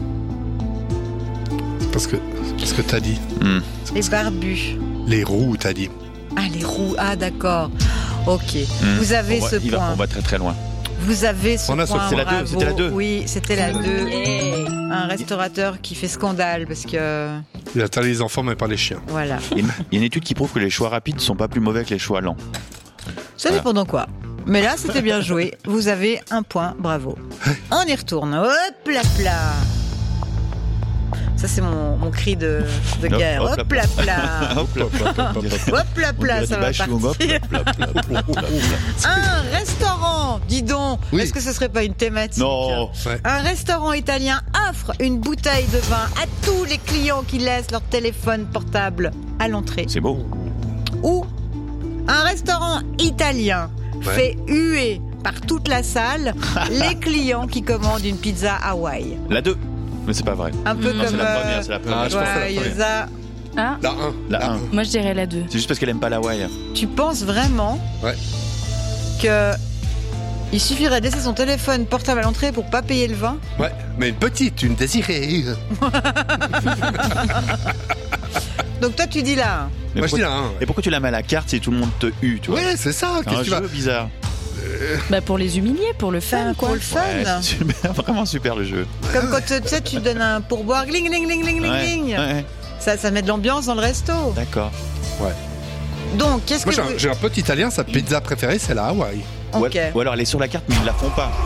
C'est parce que, c'est parce que t'as dit. Hmm. Les barbus. Les roues, t'as dit. Ah les roux, ah d'accord. Ok, Hmm. vous avez on va, ce il va- point. on va très très loin. Vous avez ce On a point. sauté. C'était la deux, bravo. c'était la deux. Oui, c'était la deux. Un restaurateur qui fait scandale parce que Il interdit les enfants, mais pas les chiens. voilà. Il y a une- il y a une étude qui prouve que les choix rapides ne sont pas plus mauvais que les choix lents. Ça dépend dans quoi. Mais là, c'était bien joué. Vous avez un point, bravo. On y retourne. Hop là là. Ça, c'est mon, mon cri de, de Hop, guerre. hop, Hop là là. Hop là, hop là, hop là. Hop là On là, dirait ça du va bachung, hop partir. là, hop là, hop là, hop là. Un restaurant, dis donc. Oui. Est-ce que ce serait pas une thématique? Non. Ouais. Un restaurant italien offre une bouteille de vin à tous les clients qui laissent leur téléphone portable à l'entrée. C'est beau. Ou un restaurant italien Ouais. fait huer par toute la salle les clients qui commandent une pizza Hawaï. La deux. Mais c'est pas vrai. Un peu Non, comme c'est la euh, première, c'est la première. Ah, je pense que c'est la première. Joyeuse. Ah, La un. La un. moi je dirais la deux. C'est juste parce qu'elle aime pas l'Hawaï. Tu penses vraiment Ouais. que il suffirait de laisser son téléphone portable à l'entrée pour pas payer le vin? Ouais, mais une petite, une désirée. Donc toi tu dis là. Mais Moi, je dis pourquoi, la un. ouais. et pourquoi tu la mets à la carte si tout le monde te hue, tu vois? Ouais, c'est ça. C'est Qu'est-ce un que tu vas. jeu bizarre. Bah pour les humilier, pour le fun, Fun, quoi. pour le fun. Ouais, c'est super, vraiment super le jeu. Comme quand tu sais tu donnes un pourboire, gling gling gling gling gling Ouais, gling. ouais, Ça, ça met de l'ambiance dans le resto. d'accord. Donc qu'est-ce Moi, que j'ai un, vous... j'ai un pote italien, sa pizza préférée, c'est la Hawaï. Ou, Ok. al- ou alors elle est sur la carte mais ils la font pas.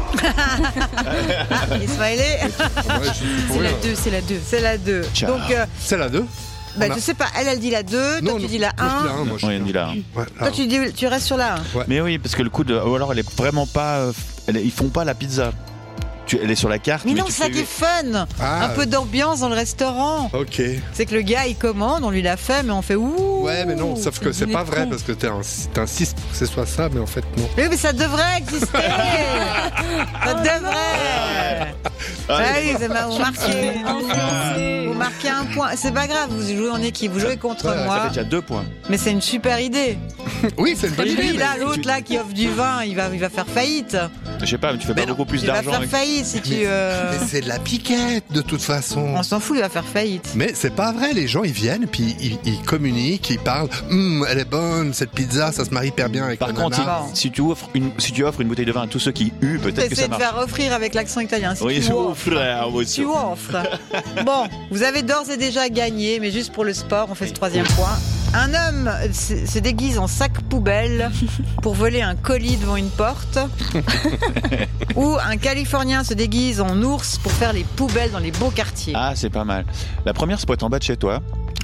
Ismaëlé, Ouais, je suis pour C'est la rien. deux, c'est la deux. c'est la deux. Ciao. Donc euh, C'est la deux. bah, On a- je sais pas, elle elle dit la deux, toi Non, tu non, dis la moi, je dis la un. un, moi, je Oui, dis on dit là. Ouais, la Toi un. tu dis tu restes sur la un. Mais oui, parce que le coup de. Ou alors elle est vraiment pas. euh, elle est- ils font pas la pizza. Tu, elle est sur la carte. Mais mais non, tu ça fais qui est huer. fun. Ah. Un peu d'ambiance dans le restaurant. Ok. C'est que le gars il commande, on lui l'a fait, mais on fait ouh. Ouais, mais non, sauf que c'est dîner pas de vrai con. parce que t'es un- t'insistes pour que ce soit ça, mais en fait, non. Oui, mais ça devrait exister. Ça devrait. Ah, Ah oui, c'est ma- vous marquez. Vous marquez un point. C'est pas grave, vous jouez en équipe, vous jouez contre Ouais, Ça moi. fait déjà deux points. Mais c'est une super idée. Oui, c'est une bonne Et idée. lui, mais- là, l'autre là qui offre du vin, il va, il va faire faillite. Je sais pas, mais tu fais pas beaucoup plus Il va d'argent. faire avec- faillite si tu. Mais, euh, mais c'est de la piquette de toute façon. On s'en fout, il va faire faillite. Mais c'est pas vrai, les gens ils viennent puis ils, ils communiquent, ils parlent. Hum, elle est bonne cette pizza, ça se marie hyper bien avec Par la contre, nana. si, si tu offres une, si tu offres une bouteille de vin à tous ceux qui huent, peut-être que T'essaies ça de marche. faire offrir avec l'accent italien. Si Oui, tu je offres. offre, ah, moi aussi. Tu offres. Bon, vous avez d'ores et déjà gagné, mais juste pour le sport, on fait ce troisième point. Un homme se se déguise en sac poubelle pour voler un colis devant une porte. Ou un Californien se déguise en ours pour faire les poubelles dans les beaux quartiers. Ah, c'est pas mal. La première, c'est pour être en bas de chez toi.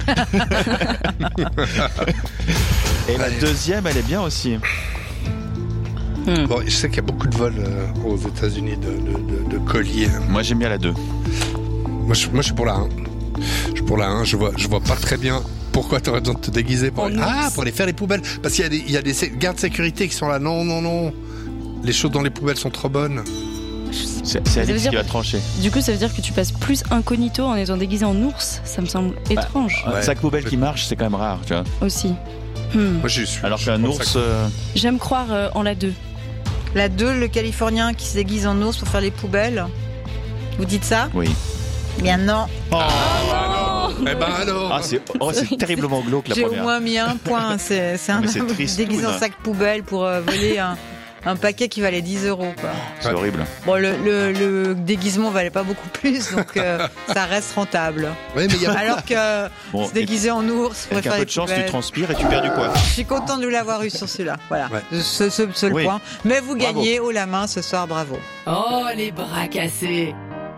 Et la deuxième, elle est bien aussi. Bon, je sais qu'il y a beaucoup de vols euh, aux États-Unis de, de, de, de colliers. Moi, j'aime bien la deux. Moi, je, moi, je suis pour la un. Je suis pour la un. Je vois, je vois pas très bien pourquoi tu aurais besoin de te déguiser pour. En Ah, ours. pour aller faire les poubelles. Parce qu'il y a des, il y a des sé- gardes de sécurité qui sont là. Non, non, non. Les choses dans les poubelles sont trop bonnes. C'est c'est veut Alix dire- qui va trancher. Du coup, ça veut dire que tu passes plus incognito en étant déguisé en ours. Ça me semble étrange Un Ouais. sac poubelle qui marche, c'est quand même rare, tu vois. aussi. Hmm. Moi, j'y suis. Alors Je qu'un suis pour ours. ça. euh, J'aime croire euh, en la deux. La deux, le Californien qui se déguise en ours pour faire les poubelles. Vous dites ça? Oui. Eh bien non. Oh, Eh ben alors. Ah, c'est, oh, c'est terriblement glauque la J'ai première. au moins mis un point. C'est, c'est un Mais c'est homme tristoun. déguisé en sac poubelle pour euh, voler un, un paquet qui valait dix euros. Quoi. C'est horrible. Bon, le, le, le déguisement valait pas beaucoup plus, donc euh, ça reste rentable. Oui, mais il y a... Alors que Bon, se déguiser en ours pour Avec un faire peu des de chance, tu poubelles. transpires et tu perds du poids. Je suis content de l'avoir eu sur celui-là. Voilà, Ouais. ce, ce seul Oui. point. Mais vous Bravo. gagnez haut la main ce soir, bravo. Oh, les bras cassés.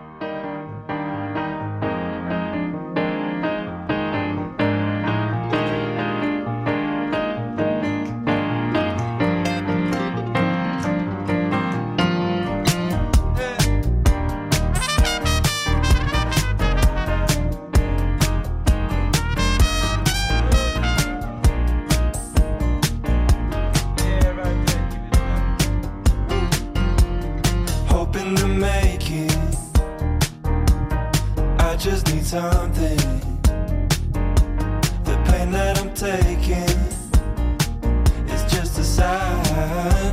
Hoping to make it. I just need something. The pain that I'm taking is just a sign.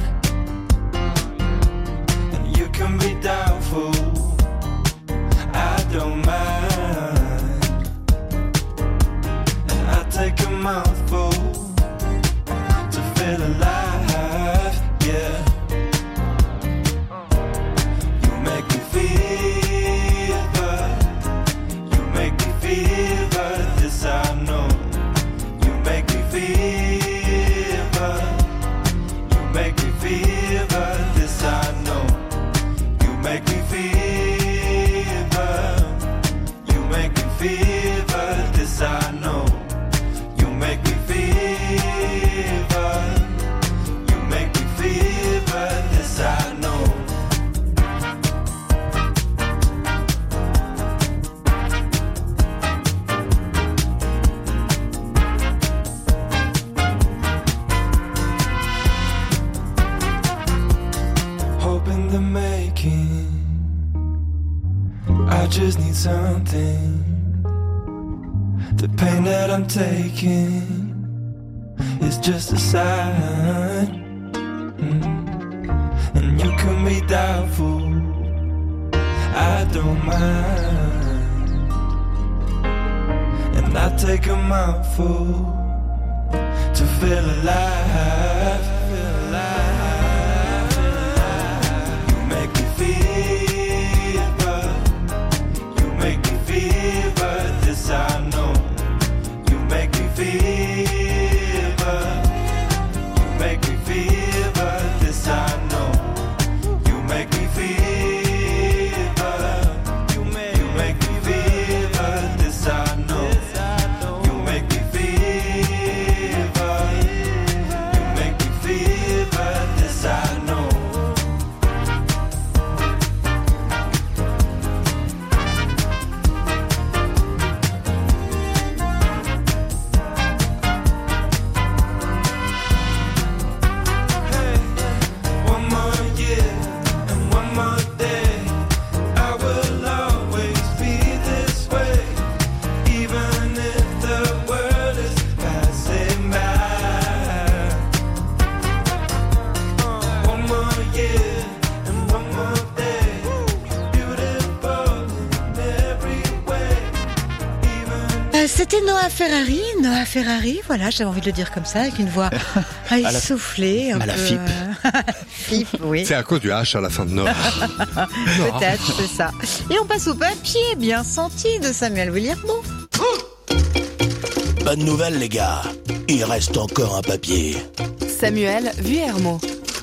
And you can be doubtful. I don't mind. And I take a mouthful to feel alive. Yeah. You make me feel good. You make me feel good. This I know. You make me feel good. You make me feel good. This I know. You make me feel good. You make me feel good. This I know. You make me feel good. You make me feel good. This I know. Hoping the making. I just need something. The pain that I'm taking is just a sign. Mm. And you can be doubtful. I don't mind. And I take a mouthful to feel alive. Feel alive. You make me feel good. You make me feel good. This I know. You make me feel good. You make me feel good. This I know. You make me feel good. You make, you make me feel good. This I know. You make me feel good. You make me feel good. This I know. One more year and one more day, I will always be this way, even if the world is passing by. One more year and one more day, beautiful in every way. Euh, C'était Noah Ferrari, Noah Ferrari, voilà, j'avais envie de le dire comme ça, avec une voix essoufflée, un à la peu, F I P. euh, F I P, oui. C'est à cause du H à la fin de Nord. Peut-être, c'est ça. Et on passe au papier bien senti de Samuel Williambo. Bonne nouvelle, les gars. Il reste encore un papier. Samuel Vuillermo.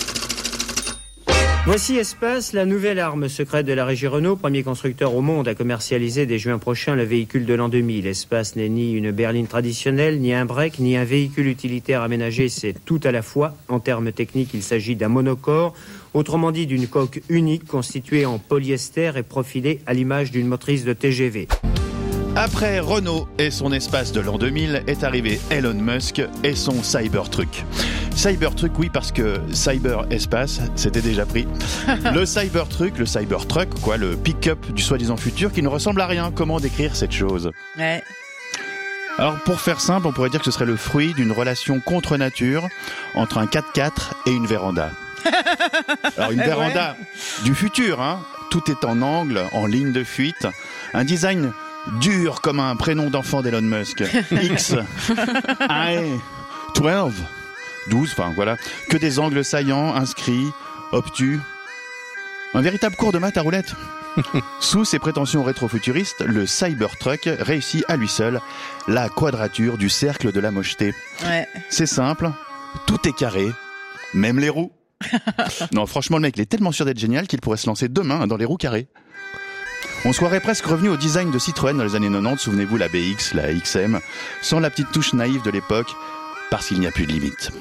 Voici Espace, la nouvelle arme secrète de la régie Renault, premier constructeur au monde à commercialiser dès juin prochain le véhicule de l'an deux mille. Espace n'est ni une berline traditionnelle, ni un break, ni un véhicule utilitaire aménagé, c'est tout à la fois. En termes techniques, il s'agit d'un monocore, autrement dit d'une coque unique constituée en polyester et profilée à l'image d'une motrice de T G V. Après Renault et son espace de l'an deux mille, est arrivé Elon Musk et son Cybertruck. Cybertruck, oui, parce que Cyber Espace, c'était déjà pris. Le Cybertruck, le Cybertruck, quoi, le pick-up du soi-disant futur qui ne ressemble à rien. Comment décrire cette chose ? Ouais. Alors, pour faire simple, on pourrait dire que ce serait le fruit d'une relation contre nature entre un quatre-quatre et une véranda. Alors, une Eh véranda ouais. du futur, hein. Tout est en angle, en ligne de fuite. Un design dur comme un prénom d'enfant d'Elon Musk. X, I, douze, douze, enfin voilà, que des angles saillants, inscrits, obtus. Un véritable cours de maths à roulette. Sous ses prétentions rétrofuturistes, le Cybertruck réussit à lui seul la quadrature du cercle de la mocheté. Ouais. C'est simple, tout est carré, même les roues. Non, franchement, le mec, il est tellement sûr d'être génial qu'il pourrait se lancer demain dans les roues carrées. On se croirait presque revenu au design de Citroën dans les années quatre-vingt-dix, souvenez-vous, la B X, la X M, sans la petite touche naïve de l'époque, parce qu'il n'y a plus de limite.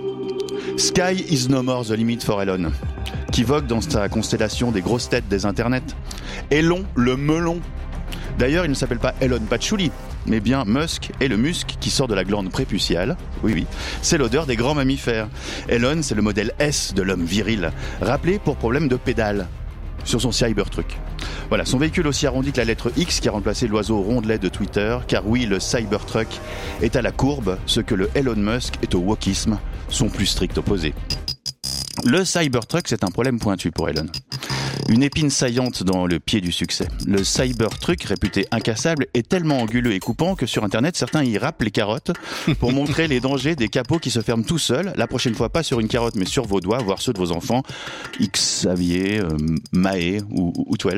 Sky is no more the limit for Elon, qui vogue dans sa constellation des grosses têtes des internets. Elon, le melon. D'ailleurs, il ne s'appelle pas Elon Patchouli, mais bien Musk et le musc qui sort de la glande prépuciale. Oui, oui, c'est l'odeur des grands mammifères. Elon, c'est le modèle S de l'homme viril, rappelé pour problème de pédale sur son Cybertruck. Voilà, son véhicule aussi arrondi que la lettre X qui a remplacé l'oiseau rondelet de Twitter, car oui, le Cybertruck est à la courbe, ce que le Elon Musk est au wokisme, son plus strict opposé. Le Cybertruck, c'est un problème pointu pour Elon. Une épine saillante dans le pied du succès. Le Cybertruck, réputé incassable, est tellement anguleux et coupant que sur Internet, certains y râpent les carottes pour montrer les dangers des capots qui se ferment tout seuls. La prochaine fois, pas sur une carotte, mais sur vos doigts, voire ceux de vos enfants. Xavier, euh, Maé ou, ou douze.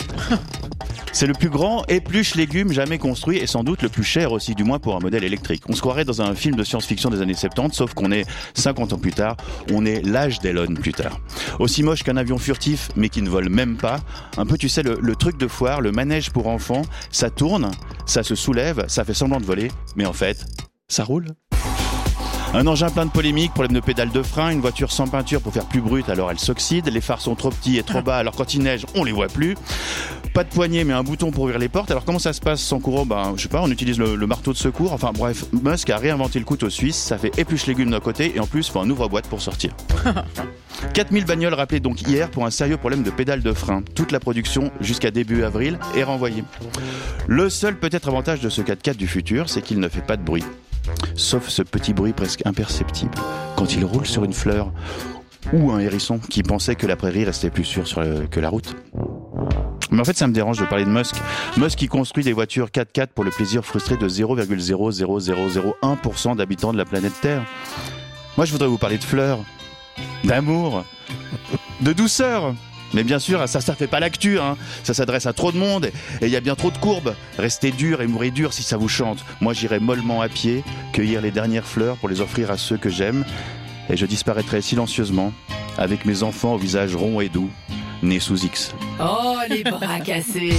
C'est le plus grand épluche légumes jamais construit et sans doute le plus cher aussi, du moins pour un modèle électrique. On se croirait dans un film de science-fiction des années soixante-dix, sauf qu'on est cinquante ans plus tard, on est l'âge d'Elon plus tard. Aussi moche qu'un avion furtif, mais qui ne vole même pas. Un peu, tu sais, le, le truc de foire, le manège pour enfants, ça tourne, ça se soulève, ça fait semblant de voler, mais en fait, ça roule. Un engin plein de polémiques, problème de pédale de frein, une voiture sans peinture pour faire plus brute alors elle s'oxyde, les phares sont trop petits et trop bas alors quand il neige on les voit plus, pas de poignée mais un bouton pour ouvrir les portes. Alors comment ça se passe sans courant? Ben je sais pas, on utilise le, le marteau de secours, enfin bref, Musk a réinventé le couteau suisse, ça fait épluche légumes d'un côté et en plus faut un ouvre-boîte pour sortir. quatre mille bagnoles rappelées donc hier pour un sérieux problème de pédale de frein. Toute la production jusqu'à début avril est renvoyée. Le seul peut-être avantage de ce quatre-quatre du futur, c'est qu'il ne fait pas de bruit. Sauf ce petit bruit presque imperceptible quand il roule sur une fleur ou un hérisson qui pensait que la prairie restait plus sûre sur le, que la route. Mais en fait ça me dérange de parler de Musk. Musk qui construit des voitures quatre-quatre pour le plaisir frustré de zéro virgule zéro zéro zéro zéro un pour cent d'habitants de la planète Terre. Moi je voudrais vous parler de fleurs, d'amour, de douceur. Mais bien sûr, ça, ça fait pas l'actu, hein. Ça s'adresse à trop de monde et il y a bien trop de courbes. Restez dur et mourrez dur si ça vous chante. Moi, j'irai mollement à pied, cueillir les dernières fleurs pour les offrir à ceux que j'aime. Et je disparaîtrai silencieusement, avec mes enfants au visage rond et doux, nés sous X. Oh, les bras cassés!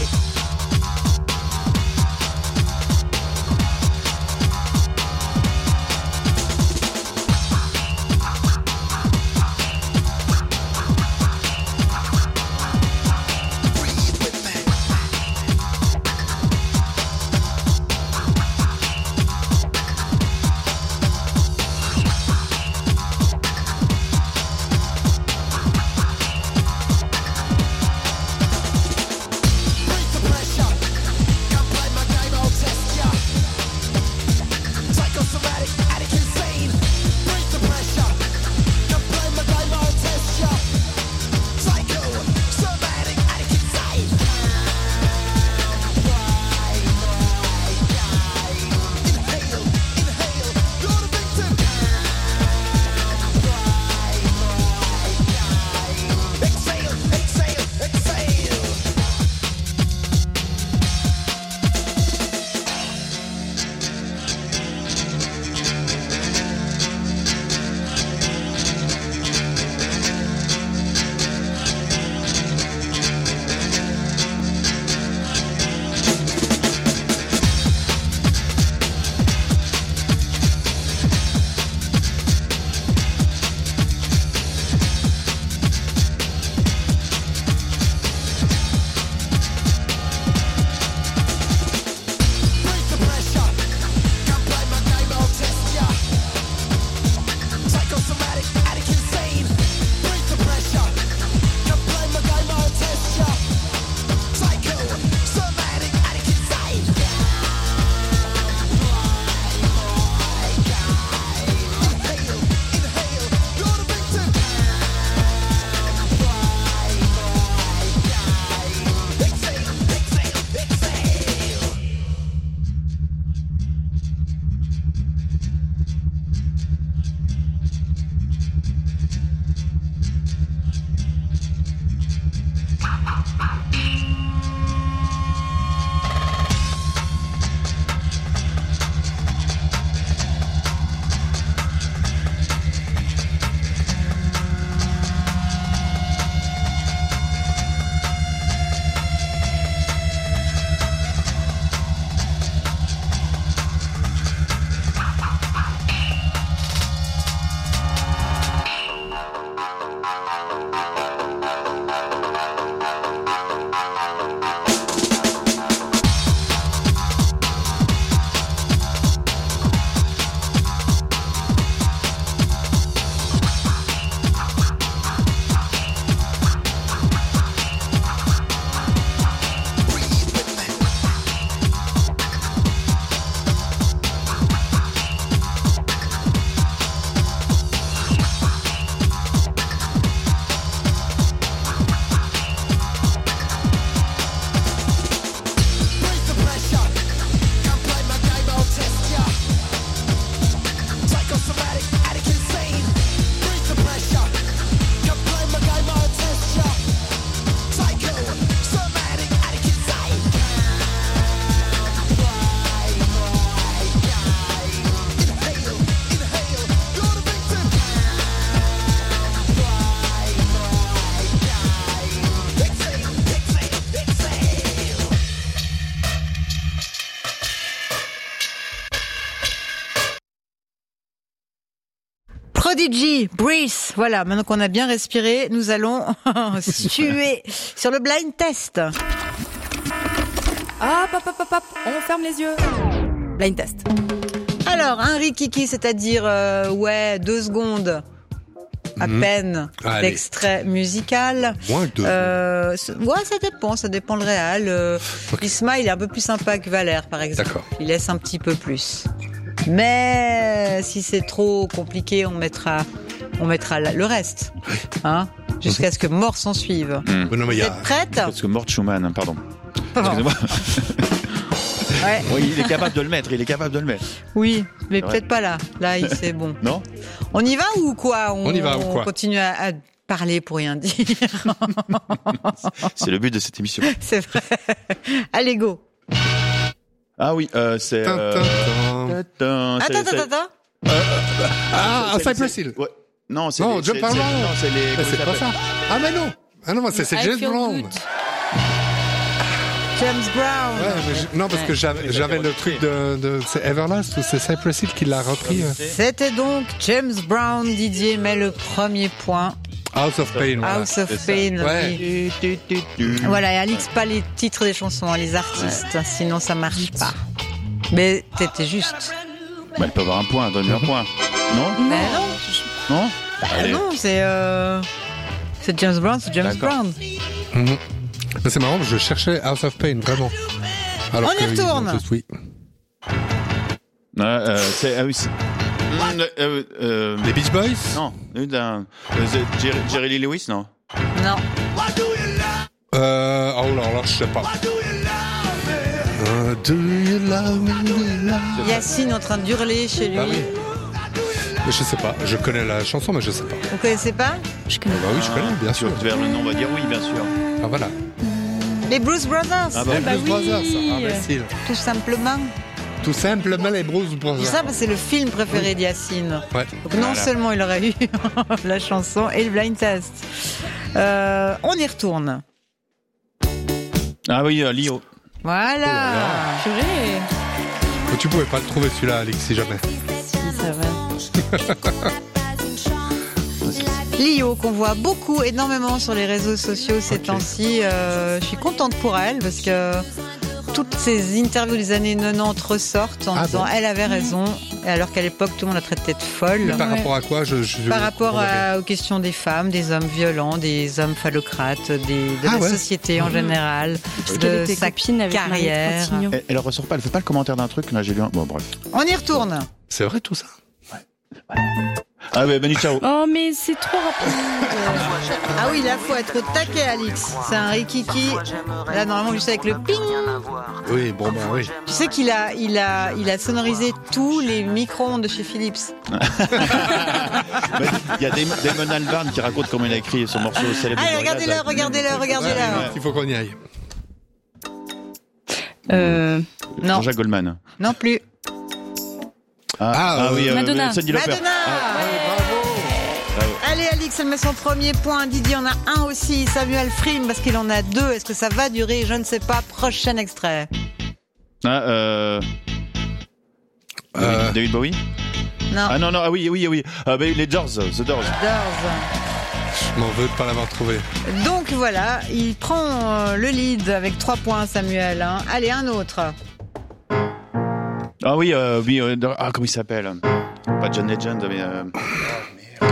Prodigy, Breathe. Voilà, maintenant qu'on a bien respiré, nous allons suer sur le blind test. Hop, hop, hop, hop, hop, on ferme les yeux. Blind test. Alors, un rikiki, c'est-à-dire, euh, ouais, deux secondes à mmh. peine Allez. d'extrait musical. Moins que deux. Euh, ouais, ça dépend, ça dépend le réal. Euh, okay. Isma, il est un peu plus sympa que Valère, par exemple. D'accord. Il laisse un petit peu plus. Mais si c'est trop compliqué, on mettra, on mettra le reste, hein, jusqu'à ce que mort s'en suive. Mmh. Vous a... êtes prête ? Parce que mort Schumann, hein, pardon. Excusez-moi. Ouais. Oui, il est capable de le mettre, il est capable de le mettre. Oui, mais c'est peut-être vrai. pas là. Là, il c'est bon. Non ? On y va ou quoi ? On, on y va ou quoi ? On continue à, à parler pour rien dire. C'est le but de cette émission. C'est vrai. Allez, go. Ah oui, euh, c'est... Euh... Attends, attends, attends. Ah, Cypress Hill. Ouais. Non, c'est non, les... Jump c'est, Around. Non, c'est les... Mais c'est pas ça. Ah, mais non. Ah non, c'est, c'est James Brown. James Brown. Ouais, mais je, non, parce que j'avais, j'avais le truc de, de c'est Everlast ou c'est Cypress Hill qui l'a repris. C'était donc James Brown. Didier met le premier point. House of Pain. Voilà. House of Pain. Ouais. Oui. Voilà, et Alix, pas les titres des chansons, les artistes, ouais. Sinon ça marche pas. Mais t'étais juste. Bah, elle peut avoir un point, donne-lui un point. Non ? Non. Non. Non, bah, non, c'est euh... c'est James Brown, c'est James D'accord. Brown. Mm-hmm. Mais c'est marrant, je cherchais House of Pain, vraiment. Alors on y retourne. Juste, oui. Euh, euh, c'est ah oui. C'est... Euh, euh, euh, les Beach Boys ? Non. Euh, Jerry, Jerry Lee Lewis, non ? Non. Euh, oh là là, je sais pas. Uh, do you love me, do you love me? Yacine est en train d'hurler chez lui. Bah oui. Mais je sais pas, je connais la chanson, mais je sais pas. Vous connaissez pas ? Je connais. Bah oui, je connais, bien sûr. Vers le nom, on va dire oui, bien sûr. Ah voilà. Les Blues Brothers. Ah bah, les bah Blues oui. Brothers. Ah bah si. Tout simplement. Tout simplement les Blues Brothers. Tout ça, c'est le film préféré oui. d'Yacine. Ouais. Donc non voilà. Seulement il aurait eu la chanson et le blind test. Euh, on y retourne. Ah oui, euh, Lio. Voilà. Oh purée. Oh, tu pouvais pas le trouver celui-là, Alex, si jamais. Si, ça va. Lio, qu'on voit beaucoup, énormément sur les réseaux sociaux ces okay. temps-ci. Euh, je suis contente pour elle parce que toutes ces interviews des années quatre-vingt-dix ressortent en ah disant bon elle avait raison, alors qu'à l'époque tout le monde la traitait de folle. Mais par ouais. rapport à quoi je, je, Par rapport à, aux questions des femmes, des hommes violents, des hommes phallocrates, des, de ah la ouais. société en général, Parce de sa carrière. Elle, elle ressort pas, elle fait pas le commentaire d'un truc. Là, j'ai lu un... Bon, bref. On y retourne. C'est vrai tout ça. Ouais. Ah ouais, Manu Chao. Oh mais c'est trop rapide. Ah oui, là faut être au taquet, Alix. C'est un rikiki. Là normalement juste avec le ping. Oui, bon bah oui. Tu sais qu'il a, il a, il a sonorisé tous les micro-ondes de chez Philips. Il y a Damon Albarn qui raconte comment il a écrit son morceau célèbre. Allez, regardez-le, regardez-le, regardez-le. Ouais, il faut qu'on y aille. Euh, non. Jean-Jacques Goldman. Non plus. Ah, ah, ah oui, euh, Madonna. Cyndi Lauper. Madonna. Ah, ouais, bravo. Ah, ouais. Allez, Alix, elle met son premier point. Didier en a un aussi. Samuel Frime parce qu'il en a deux. Est-ce que ça va durer ? Je ne sais pas. Prochain extrait. Ah, euh... euh... David Bowie ? Non. Ah non, non, ah oui, oui, oui. Ah, bah, les Doors, The Doors. Doors. Je m'en veux de pas l'avoir trouvé. Donc voilà, il prend le lead avec trois points, Samuel. Hein. Allez, un autre. Ah oui, euh, oui, euh, ah comment il s'appelle ? Pas John Legend, mais. Euh... Oh,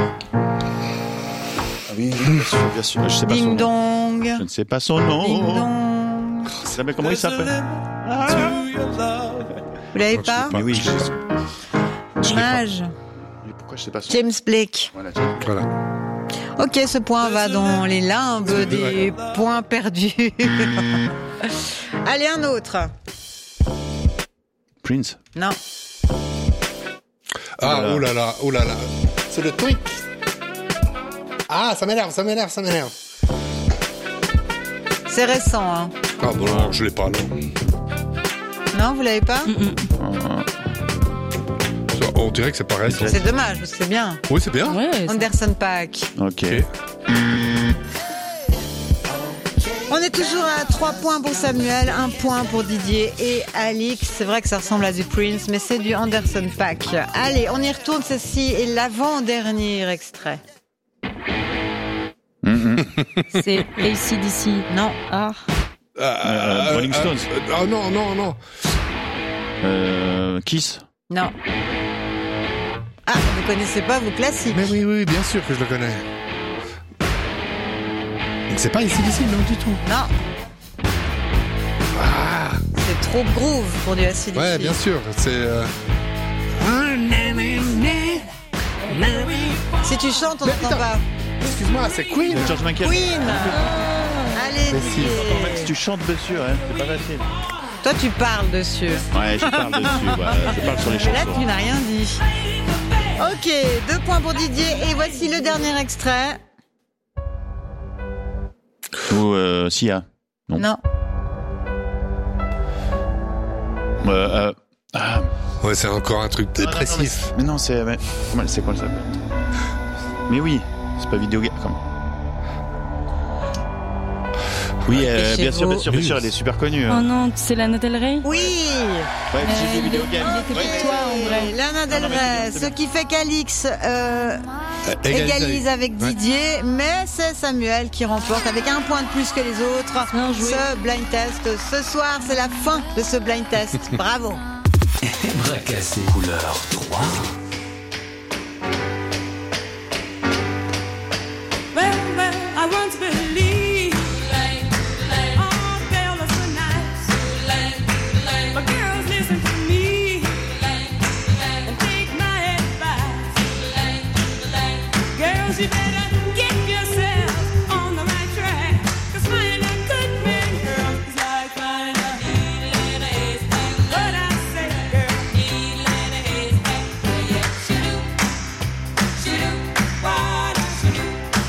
ah oui, bien sûr, bien sûr. Je sais pas Ding son dong. nom. Je ne sais pas son nom. Ding dong. Il s'appelle comment il s'appelle ? Ah. Vous l'avez oh, pas ? Mais oui, je sais. Dommage. Mais pourquoi je sais pas son James Blake. Voilà. James Blake. Voilà. Ok, ce point va dans les limbes des points perdus. Allez, un autre. Prince. Non. Ah, oh là là, oh là là. C'est le tweet. Ah, ça m'énerve, ça m'énerve, ça m'énerve. C'est récent, hein. Ah bon, non, je l'ai pas, non. Non, vous l'avez pas ? Mm-mm. On dirait que c'est pareil. C'est dommage, parce que c'est bien. Oui, c'est bien. Ouais, Anderson Paak. Ok. On est est toujours à trois points pour Samuel, un point pour Didier et Alix. C'est vrai que ça ressemble à du Prince, mais c'est du Anderson .Paak. Allez, on y retourne, ceci est l'avant-dernier extrait. Mm-hmm. C'est A C D C. Non. Ah. Euh, Euh, Rolling Stones. euh, oh non, non, non. Euh, Kiss. Non. Ah, vous connaissez pas vos classiques. Mais oui, oui, bien sûr que je le connais. Donc c'est pas ici d'ici, non du tout. Non. Ah. C'est trop groove pour du A C D C. Ouais, bien sûr. C'est. Euh... Si tu chantes, on Mais n'entend putain. pas. Excuse-moi, c'est Queen. George Michael. Queen. Allez, Mais si, Didier. même si tu chantes dessus, hein, c'est pas facile. Toi, tu parles dessus. Ouais, je parle dessus. Bah, je parle sur les Là, chansons. tu n'as rien dit. Ok, deux points pour Didier. Et voici le dernier extrait. Ou euh, Sia. Non. Non. Euh, euh, ah. Ouais, c'est encore un truc dépressif. Mais non, c'est. Mais, comment- c'est quoi ça s'appelle? Mais oui, c'est pas vidéo game. Comment? Oui, euh, bien sûr, bien sûr, bien sûr, elle est super connue. Oh hein. non, c'est Lana Del Rey. Oui. Ouais, c'est des vidéo games. Il était Ouais, pour toi, en vrai. Lana Del Non, non, mais Rey, c'est ce bien. qui fait qu'Alix euh, égalise égalise avec Ouais. Didier, mais c'est Samuel qui remporte avec un point de plus que les autres Bien joué. ce blind test. Ce soir, c'est la fin de ce blind test. Bravo. Bras cassés. Couleur trois. Well, well, I once believed all fellas were nice. But girls, listen to me and take my advice. Girls, you better get yourself on the right track. 'Cause finding a good man, girl, is like finding a needle in a haystack. What I say, girl, needle in a haystack. Yeah, yeah, shoo-doo, shoo-doo, what I shoo-doo.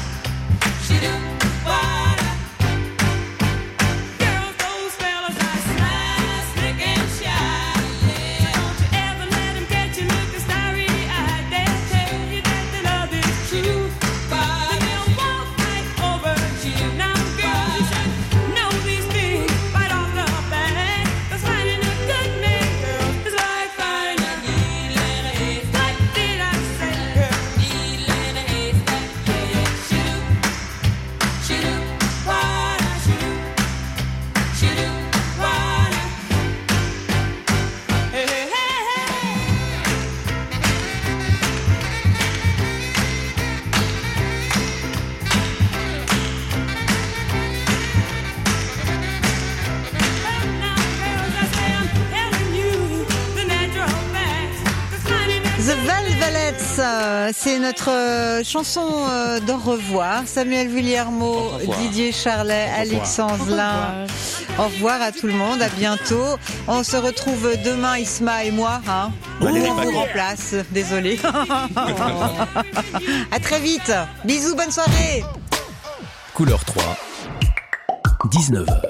Girls, those fellas are sly, slick and shy. So don't you ever let them get you looking starry-eyed. They'll tell you that the love is true, but they'll walk right over you. Now, girls, you should know these things right off the bat. 'Cause finding a good man, girl, is like finding a needle in a haystack. What did I say, girl? Needle in a haystack. Yeah, yeah, shoo-doo. Shoo-doo, what-a, shoo-doo. Shoo-doo, what-a. Hey, hey, hey, Well, now, girls, I say I'm telling you the natural facts. 'Cause finding a The Velvets, euh, c'est notre euh, chanson euh, d'au revoir. Samuel Villermo, revoir. Didier Charlet, Alix Anzelin. Au revoir à tout le monde, à bientôt. On se retrouve demain, Isma et moi. Hein. Allez, Ou les on vous paquets. remplace, désolé. À très vite. Bisous, bonne soirée. Couleur trois. dix-neuf heures.